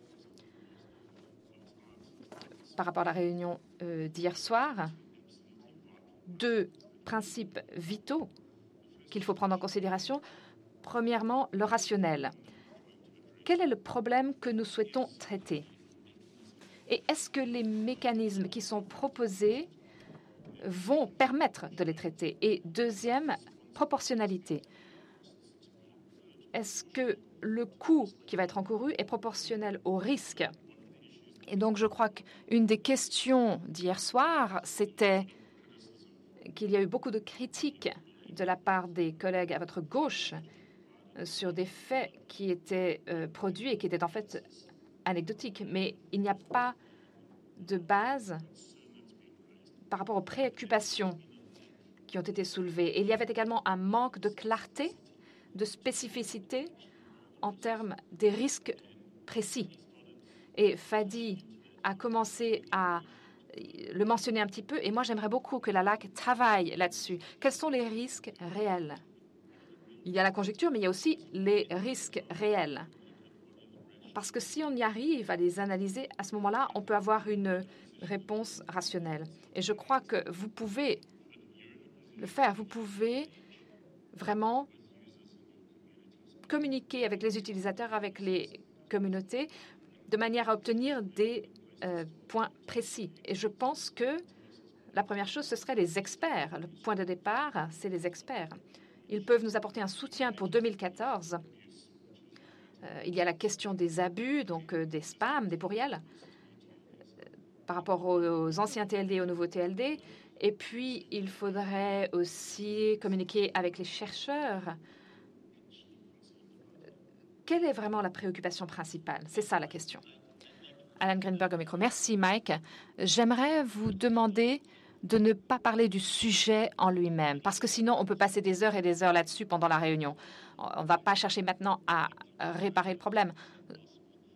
par rapport à la réunion euh, d'hier soir. Deux principes vitaux qu'il faut prendre en considération. Premièrement, le rationnel. Quel est le problème que nous souhaitons traiter? Et est-ce que les mécanismes qui sont proposés vont permettre de les traiter? Et deuxième, proportionnalité. Est-ce que le coût qui va être encouru est proportionnel au risque? Et donc, je crois qu'une des questions d'hier soir, c'était qu'il y a eu beaucoup de critiques de la part des collègues à votre gauche sur des faits qui étaient euh, produits et qui étaient en fait anecdotiques. Mais il n'y a pas de base par rapport aux préoccupations qui ont été soulevées. Et il y avait également un manque de clarté, de spécificité en termes des risques précis. Et Fadi a commencé à le mentionner un petit peu, et moi j'aimerais beaucoup que la L A C travaille là-dessus. Quels sont les risques réels? Il y a la conjecture, mais il y a aussi les risques réels. Parce que si on y arrive à les analyser, à ce moment-là, on peut avoir une réponse rationnelle. Et je crois que vous pouvez le faire. Vous pouvez vraiment communiquer avec les utilisateurs, avec les communautés, de manière à obtenir des euh, points précis. Et je pense que la première chose, ce serait les experts. Le point de départ, c'est les experts. Ils peuvent nous apporter un soutien pour deux mille quatorze. Euh, il y a la question des abus, donc euh, des spams, des pourriels, euh, par rapport aux, aux anciens T L D et aux nouveaux T L D. Et puis, il faudrait aussi communiquer avec les chercheurs. Quelle est vraiment la préoccupation principale? C'est ça la question. Alan Greenberg au micro. Merci, Mike. J'aimerais vous demander de ne pas parler du sujet en lui-même, parce que sinon, on peut passer des heures et des heures là-dessus pendant la réunion. On ne va pas chercher maintenant à réparer le problème.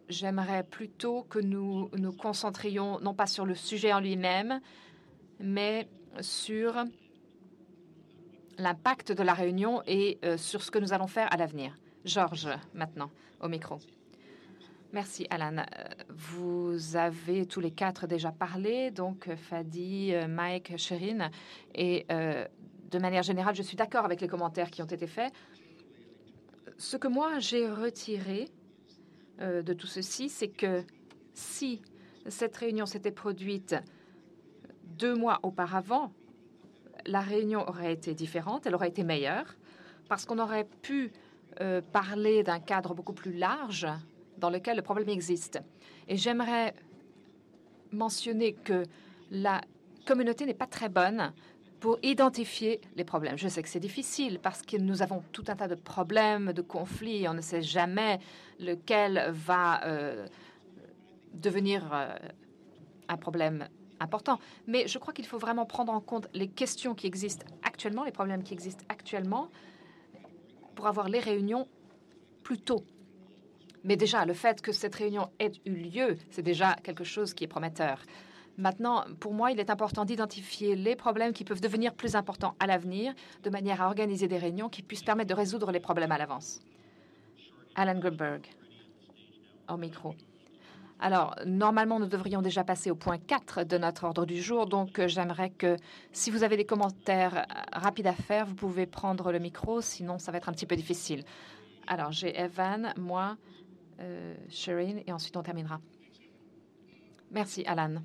j'aimerais plutôt que nous nous concentrions non pas sur le sujet en lui-même, mais sur l'impact de la réunion et euh, sur ce que nous allons faire à l'avenir. Georges, maintenant, au micro. Merci, Alan. Vous avez tous les quatre déjà parlé, donc Fadi, Mike, Sherin, et euh, de manière générale, je suis d'accord avec les commentaires qui ont été faits. Ce que moi, j'ai retiré euh, de tout ceci, c'est que si cette réunion s'était produite deux mois auparavant, la réunion aurait été différente, elle aurait été meilleure, parce qu'on aurait pu euh, parler d'un cadre beaucoup plus large dans lequel le problème existe. Et j'aimerais mentionner que la communauté n'est pas très bonne pour identifier les problèmes. Je sais que c'est difficile parce que nous avons tout un tas de problèmes, de conflits. On ne sait jamais lequel va euh, devenir euh, un problème important. Mais je crois qu'il faut vraiment prendre en compte les questions qui existent actuellement, les problèmes qui existent actuellement, pour avoir les réunions plus tôt. Mais déjà, le fait que cette réunion ait eu lieu, c'est déjà quelque chose qui est prometteur. Maintenant, pour moi, il est important d'identifier les problèmes qui peuvent devenir plus importants à l'avenir, de manière à organiser des réunions qui puissent permettre de résoudre les problèmes à l'avance. Alan Goldberg, au micro. Alors, normalement, nous devrions déjà passer au point quatre de notre ordre du jour. Donc, euh, j'aimerais que, si vous avez des commentaires euh, rapides à faire, vous pouvez prendre le micro. Sinon, ça va être un petit peu difficile. Alors, j'ai Evan, moi, euh, Sherin, et ensuite on terminera. Merci, Alan.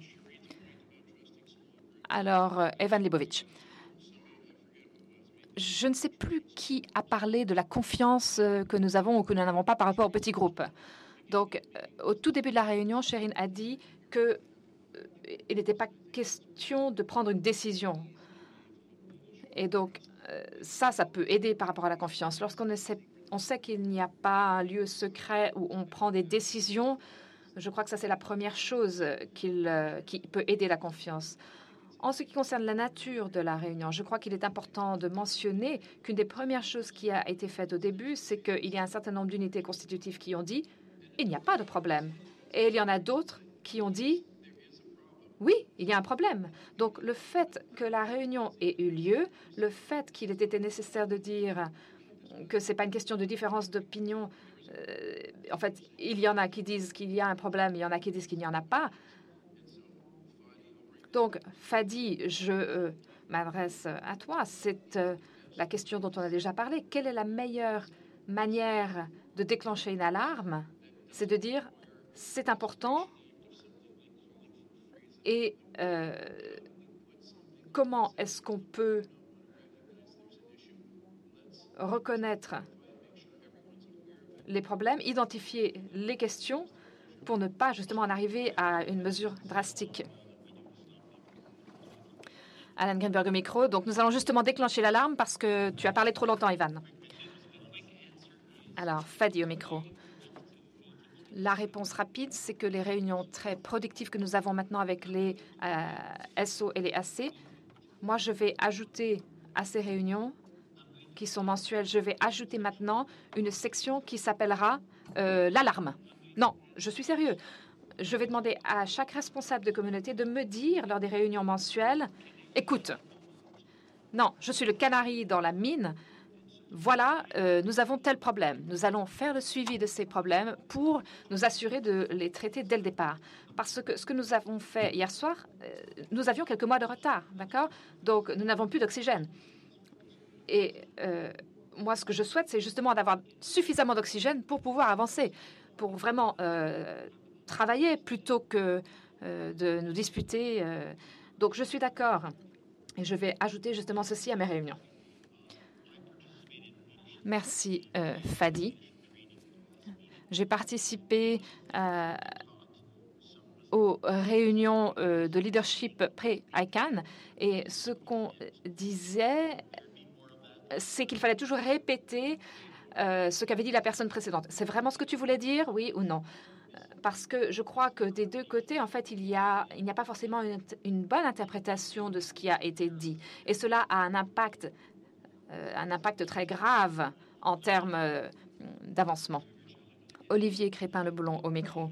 Alors, euh, Evan Lebovitch. Je ne sais plus qui a parlé de la confiance euh, que nous avons ou que nous n'avons pas par rapport au petit groupe. Donc, euh, au tout début de la réunion, Sherin a dit qu'il euh, n'était pas question de prendre une décision. Et donc, euh, ça, ça peut aider par rapport à la confiance. Lorsqu'on essaie, on sait qu'il n'y a pas un lieu secret où on prend des décisions, je crois que ça, c'est la première chose qu'il, euh, qui peut aider la confiance. En ce qui concerne la nature de la réunion, je crois qu'il est important de mentionner qu'une des premières choses qui a été faite au début, c'est qu'il y a un certain nombre d'unités constitutives qui ont dit il n'y a pas de problème. Et il y en a d'autres qui ont dit oui, il y a un problème. Donc, le fait que la réunion ait eu lieu, le fait qu'il ait été nécessaire de dire que ce n'est pas une question de différence d'opinion, euh, en fait, il y en a qui disent qu'il y a un problème, il y en a qui disent qu'il n'y en a pas. Donc, Fadi, je euh, m'adresse à toi. C'est euh, la question dont on a déjà parlé. Quelle est la meilleure manière de déclencher une alarme? C'est de dire c'est important et euh, comment est-ce qu'on peut reconnaître les problèmes, identifier les questions pour ne pas justement en arriver à une mesure drastique. Alan Greenberg au micro. Donc, nous allons justement déclencher l'alarme parce que tu as parlé trop longtemps, Ivan. Alors, Fadi au micro. La réponse rapide, c'est que les réunions très productives que nous avons maintenant avec les euh, S O et les A C, moi, je vais ajouter à ces réunions qui sont mensuelles, je vais ajouter maintenant une section qui s'appellera euh, l'alarme. Non, je suis sérieux. Je vais demander à chaque responsable de communauté de me dire lors des réunions mensuelles « Écoute, non, je suis le canari dans la mine. Voilà, euh, nous avons tel problème. Nous allons faire le suivi de ces problèmes pour nous assurer de les traiter dès le départ. Parce que ce que nous avons fait hier soir, euh, nous avions quelques mois de retard, d'accord? Donc, nous n'avons plus d'oxygène. Et euh, moi, ce que je souhaite, c'est justement d'avoir suffisamment d'oxygène pour pouvoir avancer, pour vraiment euh, travailler plutôt que euh, de nous disputer. Euh. Donc, je suis d'accord. Et je vais ajouter justement ceci à mes réunions. Merci, euh, Fadi. J'ai participé euh, aux réunions euh, de leadership pré-I C A N et ce qu'on disait, c'est qu'il fallait toujours répéter euh, ce qu'avait dit la personne précédente. C'est vraiment ce que tu voulais dire, oui ou non? Parce que je crois que des deux côtés, en fait, il y a, il n'y a pas forcément une, une bonne interprétation de ce qui a été dit. Et cela a un impact, euh, un impact très grave en termes euh, d'avancement. Olivier Crépin-Leblond au micro.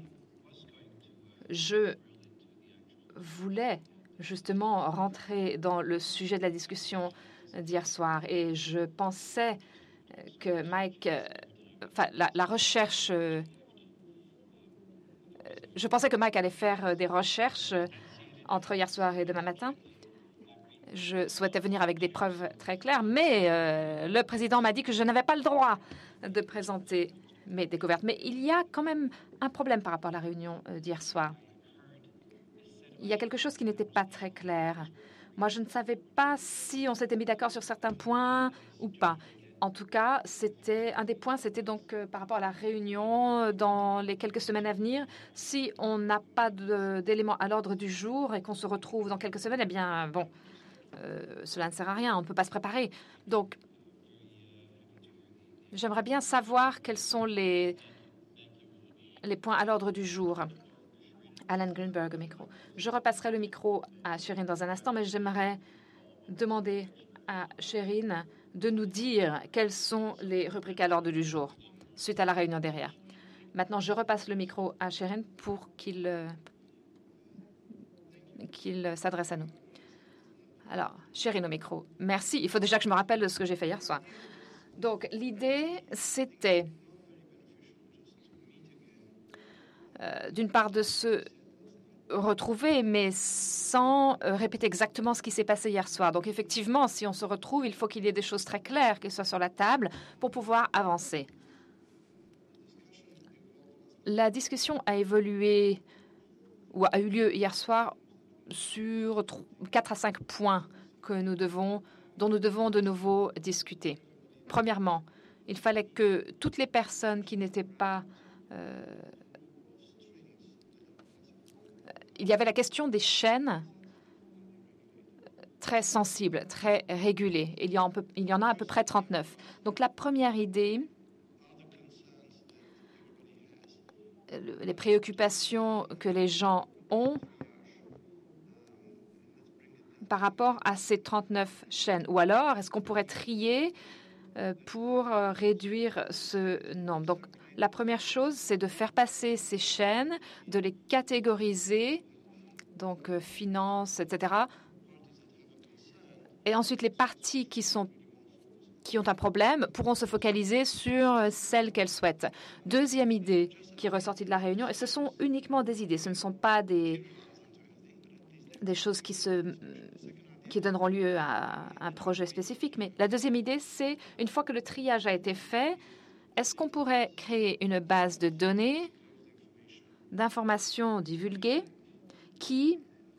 Je voulais justement rentrer dans le sujet de la discussion d'hier soir et je pensais que Mike, euh, enfin la, la recherche, euh, je pensais que Mike allait faire euh, des recherches euh, entre hier soir et demain matin. Je souhaitais venir avec des preuves très claires, mais euh, le président m'a dit que je n'avais pas le droit de présenter mes découvertes. Mais il y a quand même un problème par rapport à la réunion euh, d'hier soir. Il y a quelque chose qui n'était pas très clair. Moi, je ne savais pas si on s'était mis d'accord sur certains points ou pas. En tout cas, c'était un des points, c'était donc euh, par rapport à la réunion euh, dans les quelques semaines à venir. Si on n'a pas d'éléments à l'ordre du jour et qu'on se retrouve dans quelques semaines, eh bien, bon, euh, cela ne sert à rien. On ne peut pas se préparer. Donc, j'aimerais bien savoir quels sont les, les points à l'ordre du jour. Alan Greenberg au micro. Je repasserai le micro à Sherine dans un instant, mais j'aimerais demander à Sherine de nous dire quelles sont les rubriques à l'ordre du jour suite à la réunion derrière. Maintenant, je repasse le micro à Sherine pour qu'il euh, qu'il s'adresse à nous. Alors, Sherine au micro. Merci. Il faut déjà que je me rappelle de ce que j'ai fait hier soir. Donc, l'idée, c'était euh, d'une part de se retrouver, mais sans euh, répéter exactement ce qui s'est passé hier soir. Donc, effectivement, si on se retrouve, il faut qu'il y ait des choses très claires qui soient sur la table pour pouvoir avancer. La discussion a évolué ou a eu lieu hier soir sur quatre à cinq points que nous devons, dont nous devons de nouveau discuter. Premièrement, il fallait que toutes les personnes qui n'étaient pas... Euh, il y avait la question des chaînes très sensibles, très régulées. Il y, a un peu, il y en a à peu près trente-neuf. Donc la première idée, les préoccupations que les gens ont par rapport à ces trente-neuf chaînes. Ou alors, est-ce qu'on pourrait trier euh, pour euh, réduire ce nombre? Donc, la première chose, c'est de faire passer ces chaînes, de les catégoriser, donc euh, finances, et cetera. Et ensuite, les parties qui sont qui ont un problème pourront se focaliser sur celles qu'elles souhaitent. Deuxième idée qui est ressortie de la réunion, et ce sont uniquement des idées, ce ne sont pas des, des choses qui, se, qui donneront lieu à un projet spécifique, mais la deuxième idée, c'est une fois que le triage a été fait, est-ce qu'on pourrait créer une base de données, d'informations divulguées qui,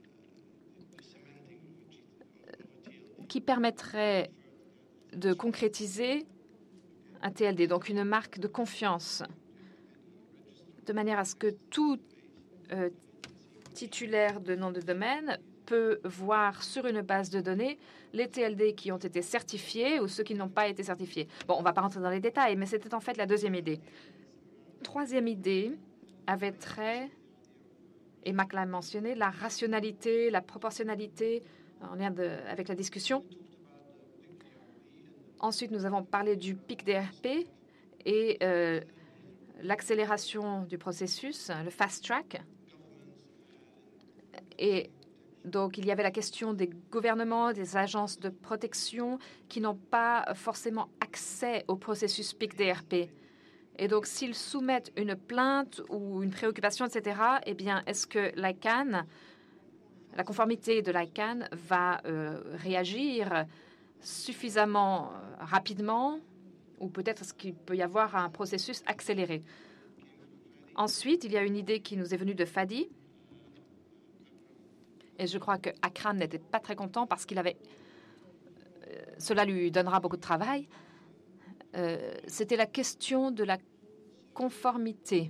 qui permettrait de concrétiser un T L D, donc une marque de confiance, de manière à ce que tout euh, titulaire de nom de domaine peut voir sur une base de données les T L D qui ont été certifiés ou ceux qui n'ont pas été certifiés. Bon, on ne va pas rentrer dans les détails, mais c'était en fait la deuxième idée. Troisième idée avait trait, et Mac l'a mentionné, la rationalité, la proportionnalité en lien de, avec la discussion. Ensuite, nous avons parlé du pic D R P et euh, l'accélération du processus, le fast track. Et donc, il y avait la question des gouvernements, des agences de protection qui n'ont pas forcément accès au processus pic D R P. Et donc, s'ils soumettent une plainte ou une préoccupation, et cetera, eh bien, est-ce que l'I C A N, la conformité de l'I C A N va euh, réagir suffisamment rapidement, ou peut-être est-ce qu'il peut y avoir un processus accéléré. Ensuite, il y a une idée qui nous est venue de Fadi, et je crois que Akram n'était pas très content parce qu'il avait... Euh, cela lui donnera beaucoup de travail. Euh, C'était la question de la conformité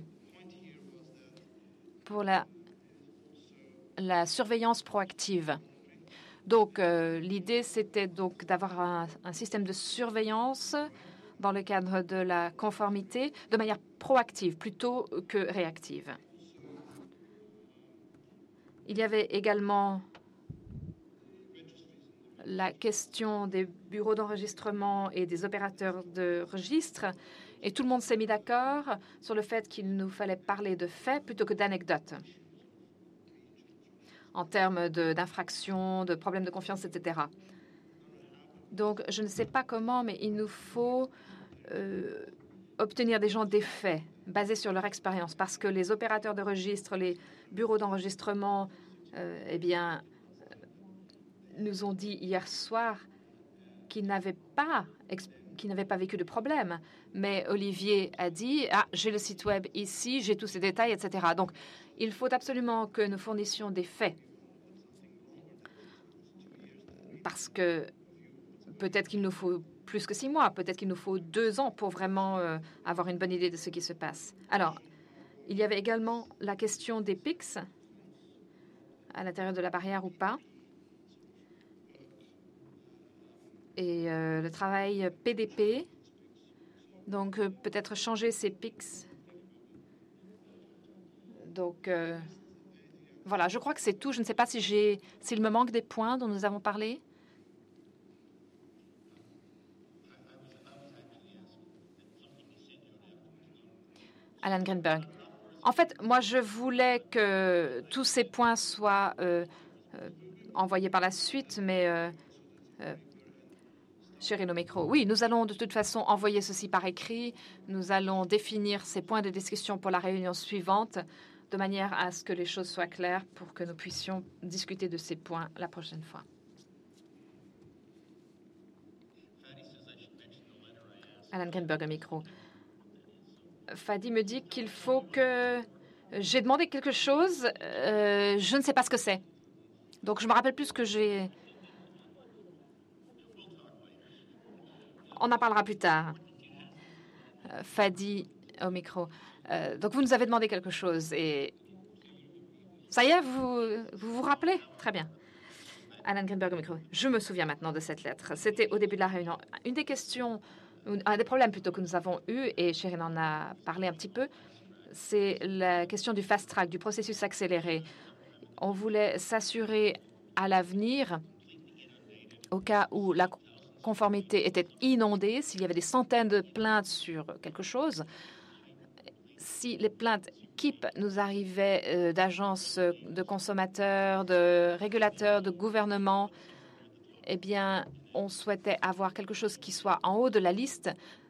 pour la, la surveillance proactive. Donc, euh, l'idée, c'était donc d'avoir un, un système de surveillance dans le cadre de la conformité de manière proactive plutôt que réactive. Il y avait également la question des bureaux d'enregistrement et des opérateurs de registre. Et tout le monde s'est mis d'accord sur le fait qu'il nous fallait parler de faits plutôt que d'anecdotes en termes d'infractions, de, de problèmes de confiance, et cetera. Donc, je ne sais pas comment, mais il nous faut euh, obtenir des gens des faits basés sur leur expérience, parce que les opérateurs de registre, les bureaux d'enregistrement, euh, eh bien, nous ont dit hier soir qu'ils n'avaient pas, qu'ils n'avaient pas vécu de problème. Mais Olivier a dit, ah, j'ai le site web ici, j'ai tous ces détails, et cetera. Donc, il faut absolument que nous fournissions des faits. Parce que peut-être qu'il nous faut plus que six mois, peut-être qu'il nous faut deux ans pour vraiment euh, avoir une bonne idée de ce qui se passe. Alors, il y avait également la question des P I C S, à l'intérieur de la barrière ou pas. Et euh, le travail P D P, donc euh, peut-être changer ces P I C S. Donc, euh, voilà, je crois que c'est tout. Je ne sais pas si j'ai, s'il me manque des points dont nous avons parlé. Alan Greenberg. En fait, moi, je voulais que tous ces points soient euh, euh, envoyés par la suite, mais euh, euh, chérie, nos micros. Oui, nous allons de toute façon envoyer ceci par écrit. Nous allons définir ces points de discussion pour la réunion suivante, de manière à ce que les choses soient claires pour que nous puissions discuter de ces points la prochaine fois. Alan Greenberg, au micro. Fadi me dit qu'il faut que... J'ai demandé quelque chose, euh, je ne sais pas ce que c'est. Donc, je me rappelle plus ce que j'ai... On en parlera plus tard. Euh, Fadi, au micro. Euh, donc, vous nous avez demandé quelque chose et... Ça y est, vous vous, vous rappelez? Très bien. Alan Greenberg, au micro. Je me souviens maintenant de cette lettre. C'était au début de la réunion. Une des questions... Un des problèmes plutôt que nous avons eu, et Sherin en a parlé un petit peu, c'est la question du fast track, du processus accéléré. On voulait s'assurer à l'avenir, au cas où la conformité était inondée, s'il y avait des centaines de plaintes sur quelque chose, si les plaintes K I P nous arrivaient euh, d'agences de consommateurs, de régulateurs, de gouvernements, eh bien, on souhaitait avoir quelque chose qui soit en haut de la liste,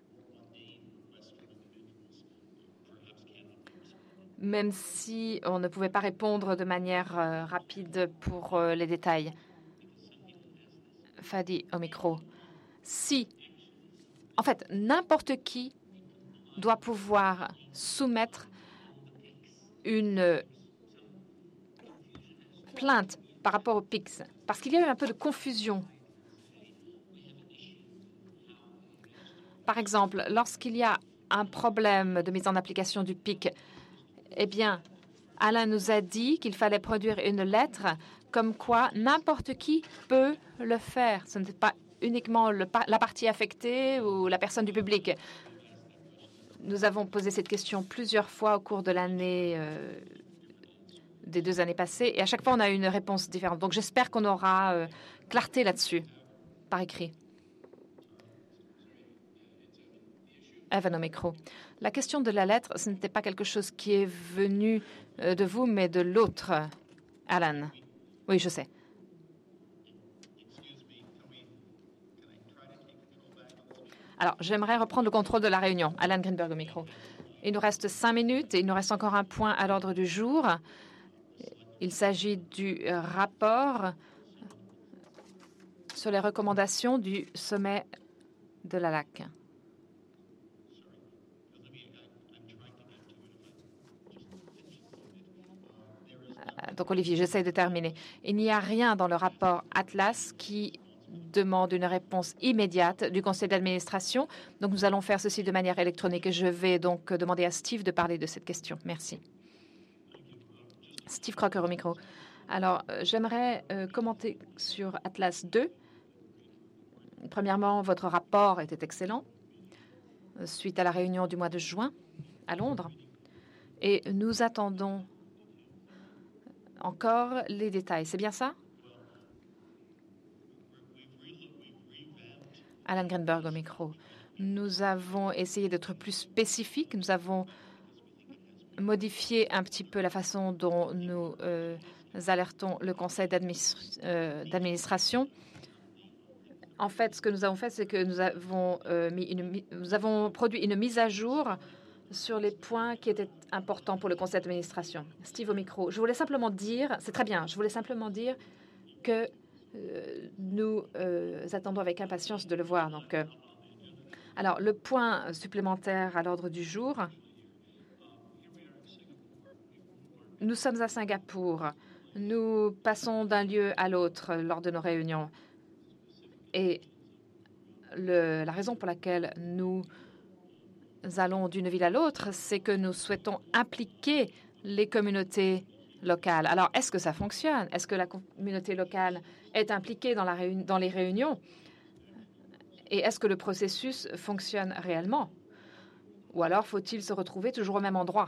même si on ne pouvait pas répondre de manière euh, rapide pour euh, les détails. Fadi, au micro. Si, en fait, n'importe qui doit pouvoir soumettre une plainte par rapport au P I C S, parce qu'il y a eu un peu de confusion. Par exemple, lorsqu'il y a un problème de mise en application du P I C, eh bien, Alain nous a dit qu'il fallait produire une lettre comme quoi n'importe qui peut le faire. Ce n'est pas uniquement le, la partie affectée ou la personne du public. Nous avons posé cette question plusieurs fois au cours de l'année, euh, des deux années passées, et à chaque fois, on a eu une réponse différente. Donc, j'espère qu'on aura euh, clarté là-dessus, par écrit. Evan au micro. La question de la lettre, ce n'était pas quelque chose qui est venu euh, de vous, mais de l'autre, Alan. Oui, je sais. Alors, j'aimerais reprendre le contrôle de la réunion. Alan Greenberg au micro. Il nous reste cinq minutes et il nous reste encore un point à l'ordre du jour. Il s'agit du rapport sur les recommandations du sommet de la L A C. Donc, Olivier, j'essaie de terminer. Il n'y a rien dans le rapport Atlas qui demande une réponse immédiate du conseil d'administration. Donc, nous allons faire ceci de manière électronique. Et je vais donc demander à Steve de parler de cette question. Merci. Steve Crocker au micro. Alors, euh, j'aimerais euh, commenter sur Atlas deux. Premièrement, votre rapport était excellent euh, suite à la réunion du mois de juin à Londres. Et nous attendons encore les détails. C'est bien ça? Alan Greenberg au micro. Nous avons essayé d'être plus spécifiques. Nous avons modifié un petit peu la façon dont nous euh, alertons le conseil d'administration. Euh, en fait, ce que nous avons fait, c'est que nous avons, euh, mis une, nous avons produit une mise à jour sur les points qui étaient importants pour le conseil d'administration. Steve au micro. Je voulais simplement dire, c'est très bien, je voulais simplement dire que euh, nous euh, attendons avec impatience de le voir. Donc, euh, alors, le point supplémentaire à l'ordre du jour. Nous sommes à Singapour. Nous passons d'un lieu à l'autre lors de nos réunions. Et le, la raison pour laquelle nous allons d'une ville à l'autre, c'est que nous souhaitons impliquer les communautés locales. Alors, est-ce que ça fonctionne? Est-ce que la communauté locale est impliquée dans, la réun- dans les réunions? Et est-ce que le processus fonctionne réellement? Ou alors faut-il se retrouver toujours au même endroit?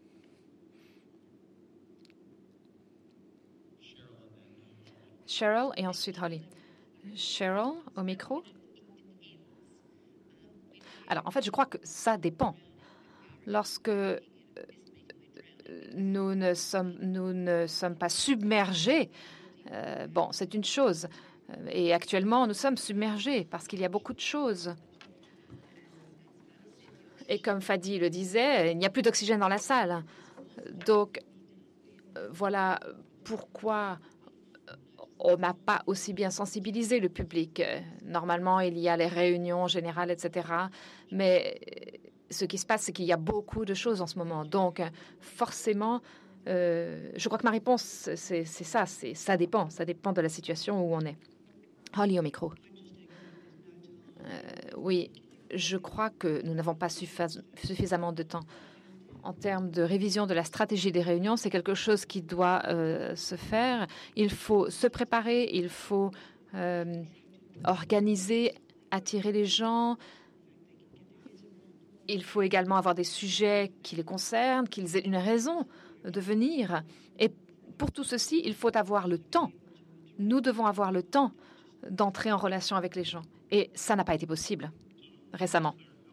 Cheryl et ensuite Holly. Cheryl, au micro. Alors, en fait, je crois que ça dépend. Lorsque nous ne sommes, nous ne sommes pas submergés, euh, bon, c'est une chose. Et actuellement, nous sommes submergés parce qu'il y a beaucoup de choses. Et comme Fadi le disait, il n'y a plus d'oxygène dans la salle. Donc, euh, voilà pourquoi on n'a pas aussi bien sensibilisé le public. Normalement, il y a les réunions générales, et cetera. Mais ce qui se passe, c'est qu'il y a beaucoup de choses en ce moment. Donc, forcément, euh, je crois que ma réponse, c'est ça. Ça dépend. Ça dépend de la situation où on est. Holly au micro. Euh, oui, je crois que nous n'avons pas suffisamment de temps. En termes de révision de la stratégie des réunions, c'est quelque chose qui doit euh, se faire. Il faut se préparer, il faut euh, organiser, attirer les gens. Il faut également avoir des sujets qui les concernent, qu'ils aient une raison de venir. Et pour tout ceci, il faut avoir le temps. Nous devons avoir le temps d'entrer en relation avec les gens. Et ça n'a pas été possible récemment.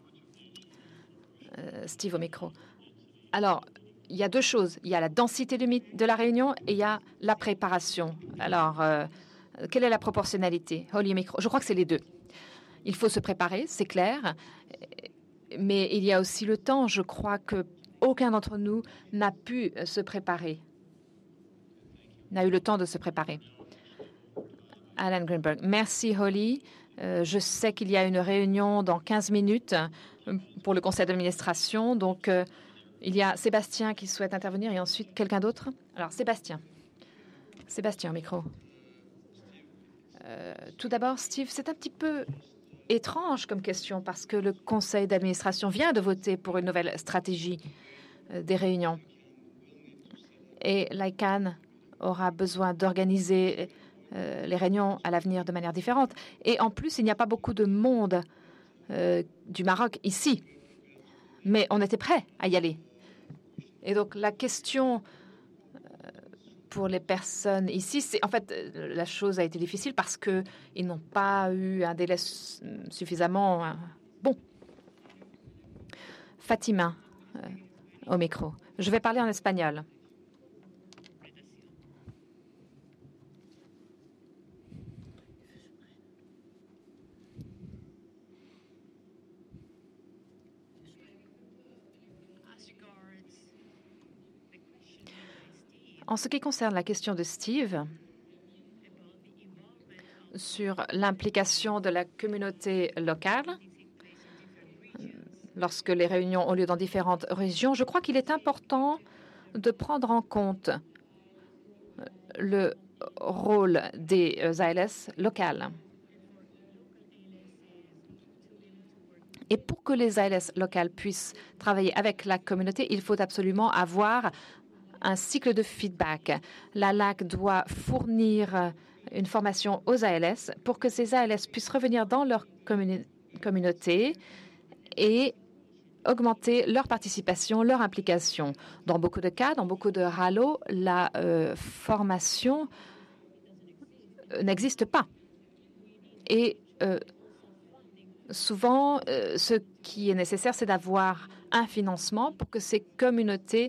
Euh, Steve au micro. Alors, il y a deux choses. Il y a la densité de, de la réunion et il y a la préparation. Alors, euh, quelle est la proportionnalité? Holly micro. Je crois que c'est les deux. Il faut se préparer, c'est clair. Mais il y a aussi le temps. Je crois qu'aucun d'entre nous n'a pu se préparer, n'a eu le temps de se préparer. Alan Greenberg. Merci, Holly. Euh, je sais qu'il y a une réunion dans quinze minutes pour le conseil d'administration. Donc, euh, il y a Sébastien qui souhaite intervenir et ensuite quelqu'un d'autre. Alors, Sébastien. Sébastien, micro. Euh, tout d'abord, Steve, c'est un petit peu étrange comme question parce que le conseil d'administration vient de voter pour une nouvelle stratégie euh, des réunions. Et l'I C A N aura besoin d'organiser euh, les réunions à l'avenir de manière différente. Et en plus, il n'y a pas beaucoup de monde euh, du Maroc ici. Mais on était prêt à y aller. Et donc, la question euh, pour les personnes ici, c'est en fait, la chose a été difficile parce qu'ils n'ont pas eu un délai suffisamment euh, bon. Fatima, euh, au micro. Je vais parler en espagnol. En ce qui concerne la question de Steve sur l'implication de la communauté locale lorsque les réunions ont lieu dans différentes régions, je crois qu'il est important de prendre en compte le rôle des A L S locales. Et pour que les A L S locales puissent travailler avec la communauté, il faut absolument avoir un cycle de feedback. La L A C doit fournir une formation aux A L S pour que ces A L S puissent revenir dans leur communi- communauté et augmenter leur participation, leur implication. Dans beaucoup de cas, dans beaucoup de R A L O, la euh, formation n'existe pas. Et euh, Souvent, euh, ce qui est nécessaire, c'est d'avoir un financement pour que ces communautés...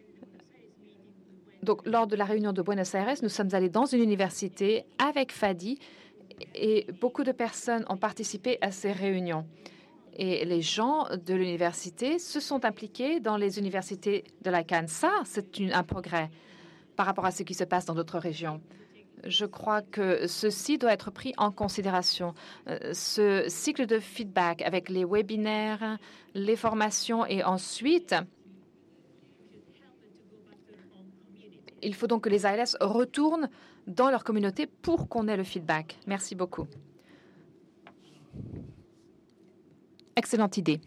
Donc, lors de la réunion de Buenos Aires, nous sommes allés dans une université avec Fadi et beaucoup de personnes ont participé à ces réunions. Et les gens de l'université se sont impliqués dans les universités de l'ICANN. Ça, c'est un progrès par rapport à ce qui se passe dans d'autres régions. Je crois que ceci doit être pris en considération. Ce cycle de feedback avec les webinaires, les formations et ensuite, il faut donc que les A L S retournent dans leur communauté pour qu'on ait le feedback. Merci beaucoup. Excellente idée.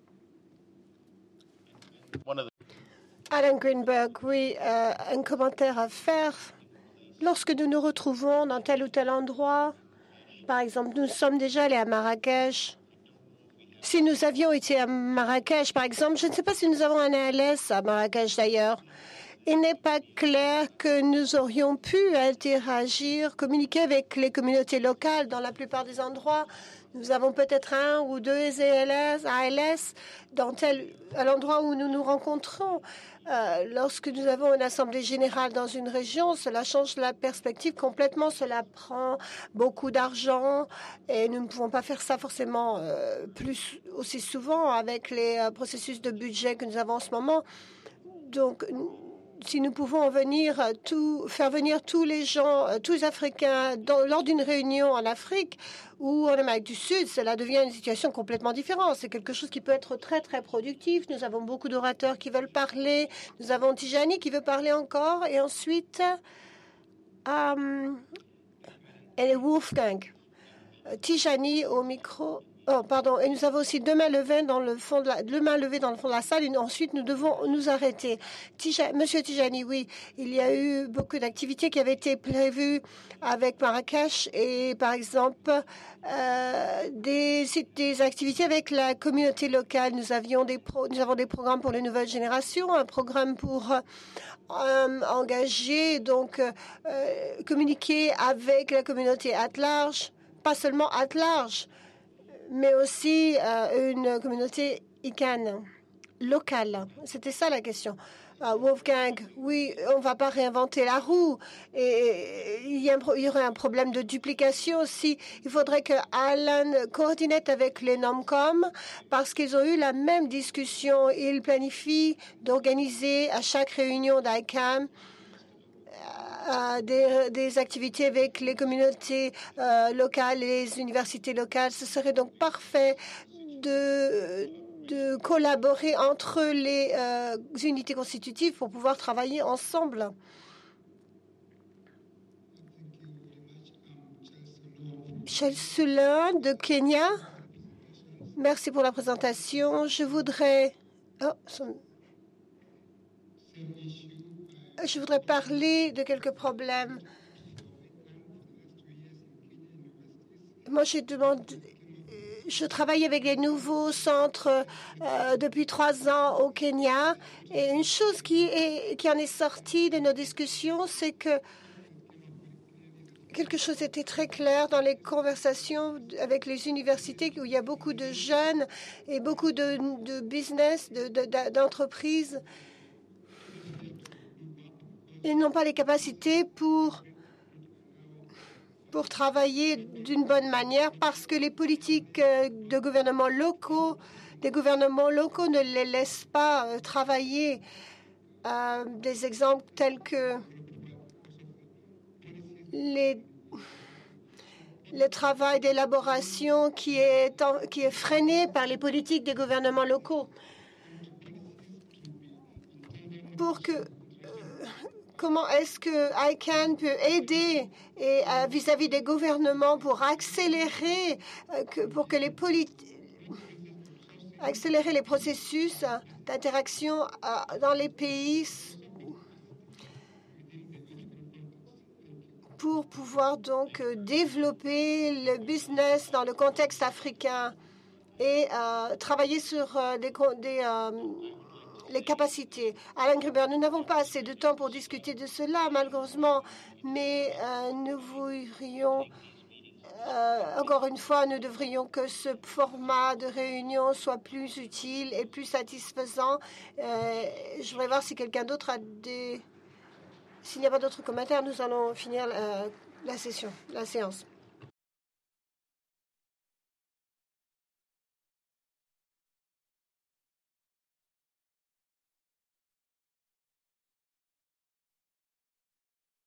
Alan Greenberg, oui, euh, un commentaire à faire. Lorsque nous nous retrouvons dans tel ou tel endroit, par exemple, nous sommes déjà allés à Marrakech. Si nous avions été à Marrakech, par exemple, je ne sais pas si nous avons un A L S à Marrakech d'ailleurs, il n'est pas clair que nous aurions pu interagir, communiquer avec les communautés locales dans la plupart des endroits. Nous avons peut-être un ou deux A L S dans tel, à l'endroit où nous nous rencontrons. Euh, lorsque nous avons une assemblée générale dans une région, cela change la perspective complètement. Cela prend beaucoup d'argent et nous ne pouvons pas faire ça forcément euh, plus aussi souvent avec les euh, processus de budget que nous avons en ce moment. Donc, si nous pouvons venir tout, faire venir tous les gens, tous les Africains dans, lors d'une réunion en Afrique ou en Amérique du Sud, cela devient une situation complètement différente. C'est quelque chose qui peut être très, très productif. Nous avons beaucoup d'orateurs qui veulent parler. Nous avons Tijani qui veut parler encore. Et ensuite, euh, et Wolfgang. Tijani au micro. Oh, pardon. Et nous avons aussi deux mains levées dans le fond de la, deux mains levées dans le fond de la salle. Et ensuite, nous devons nous arrêter. Tija, Monsieur Tijani, oui, il y a eu beaucoup d'activités qui avaient été prévues avec Marrakech et, par exemple, euh, des, des activités avec la communauté locale. Nous avions des pro, nous avons des programmes pour les nouvelles générations, un programme pour euh, engager, donc euh, communiquer avec la communauté at large, pas seulement at large, mais aussi euh, une communauté ICANN locale. C'était ça la question. Uh, Wolfgang, oui, on ne va pas réinventer la roue. Et il y, a un, il y aurait un problème de duplication aussi. Il faudrait que Alan coordonne avec les NOMCOM parce qu'ils ont eu la même discussion. Ils planifient d'organiser à chaque réunion d'ICANN Euh, des, des activités avec les communautés euh, locales et les universités locales. Ce serait donc parfait de, de collaborer entre les euh, unités constitutives pour pouvoir travailler ensemble. Michel Sulin de Kenya. Merci pour la présentation. Je voudrais... Oh, son... Je voudrais parler de quelques problèmes. Moi, je demande, je travaille avec les nouveaux centres euh, depuis trois ans au Kenya. Et une chose qui, est, qui en est sortie de nos discussions, c'est que quelque chose était très clair dans les conversations avec les universités, où il y a beaucoup de jeunes et beaucoup de, de business, de, de, d'entreprises. Ils n'ont pas les capacités pour, pour travailler d'une bonne manière parce que les politiques de gouvernements locaux, des gouvernements locaux ne les laissent pas travailler. Euh, des exemples tels que les, le travail d'élaboration qui est, qui est freiné par les politiques des gouvernements locaux. Pour que Comment est-ce que ICANN peut aider et euh, vis-à-vis des gouvernements pour accélérer, euh, que, pour que les accélérer les processus d'interaction euh, dans les pays pour pouvoir donc euh, développer le business dans le contexte africain et euh, travailler sur euh, des, des euh, les capacités. Alan Gruber, nous n'avons pas assez de temps pour discuter de cela, malheureusement, mais euh, nous voudrions Euh, encore une fois, nous devrions que ce format de réunion soit plus utile et plus satisfaisant. Euh, je voudrais voir si quelqu'un d'autre a des... S'il n'y a pas d'autres commentaires, nous allons finir la, la session, la séance.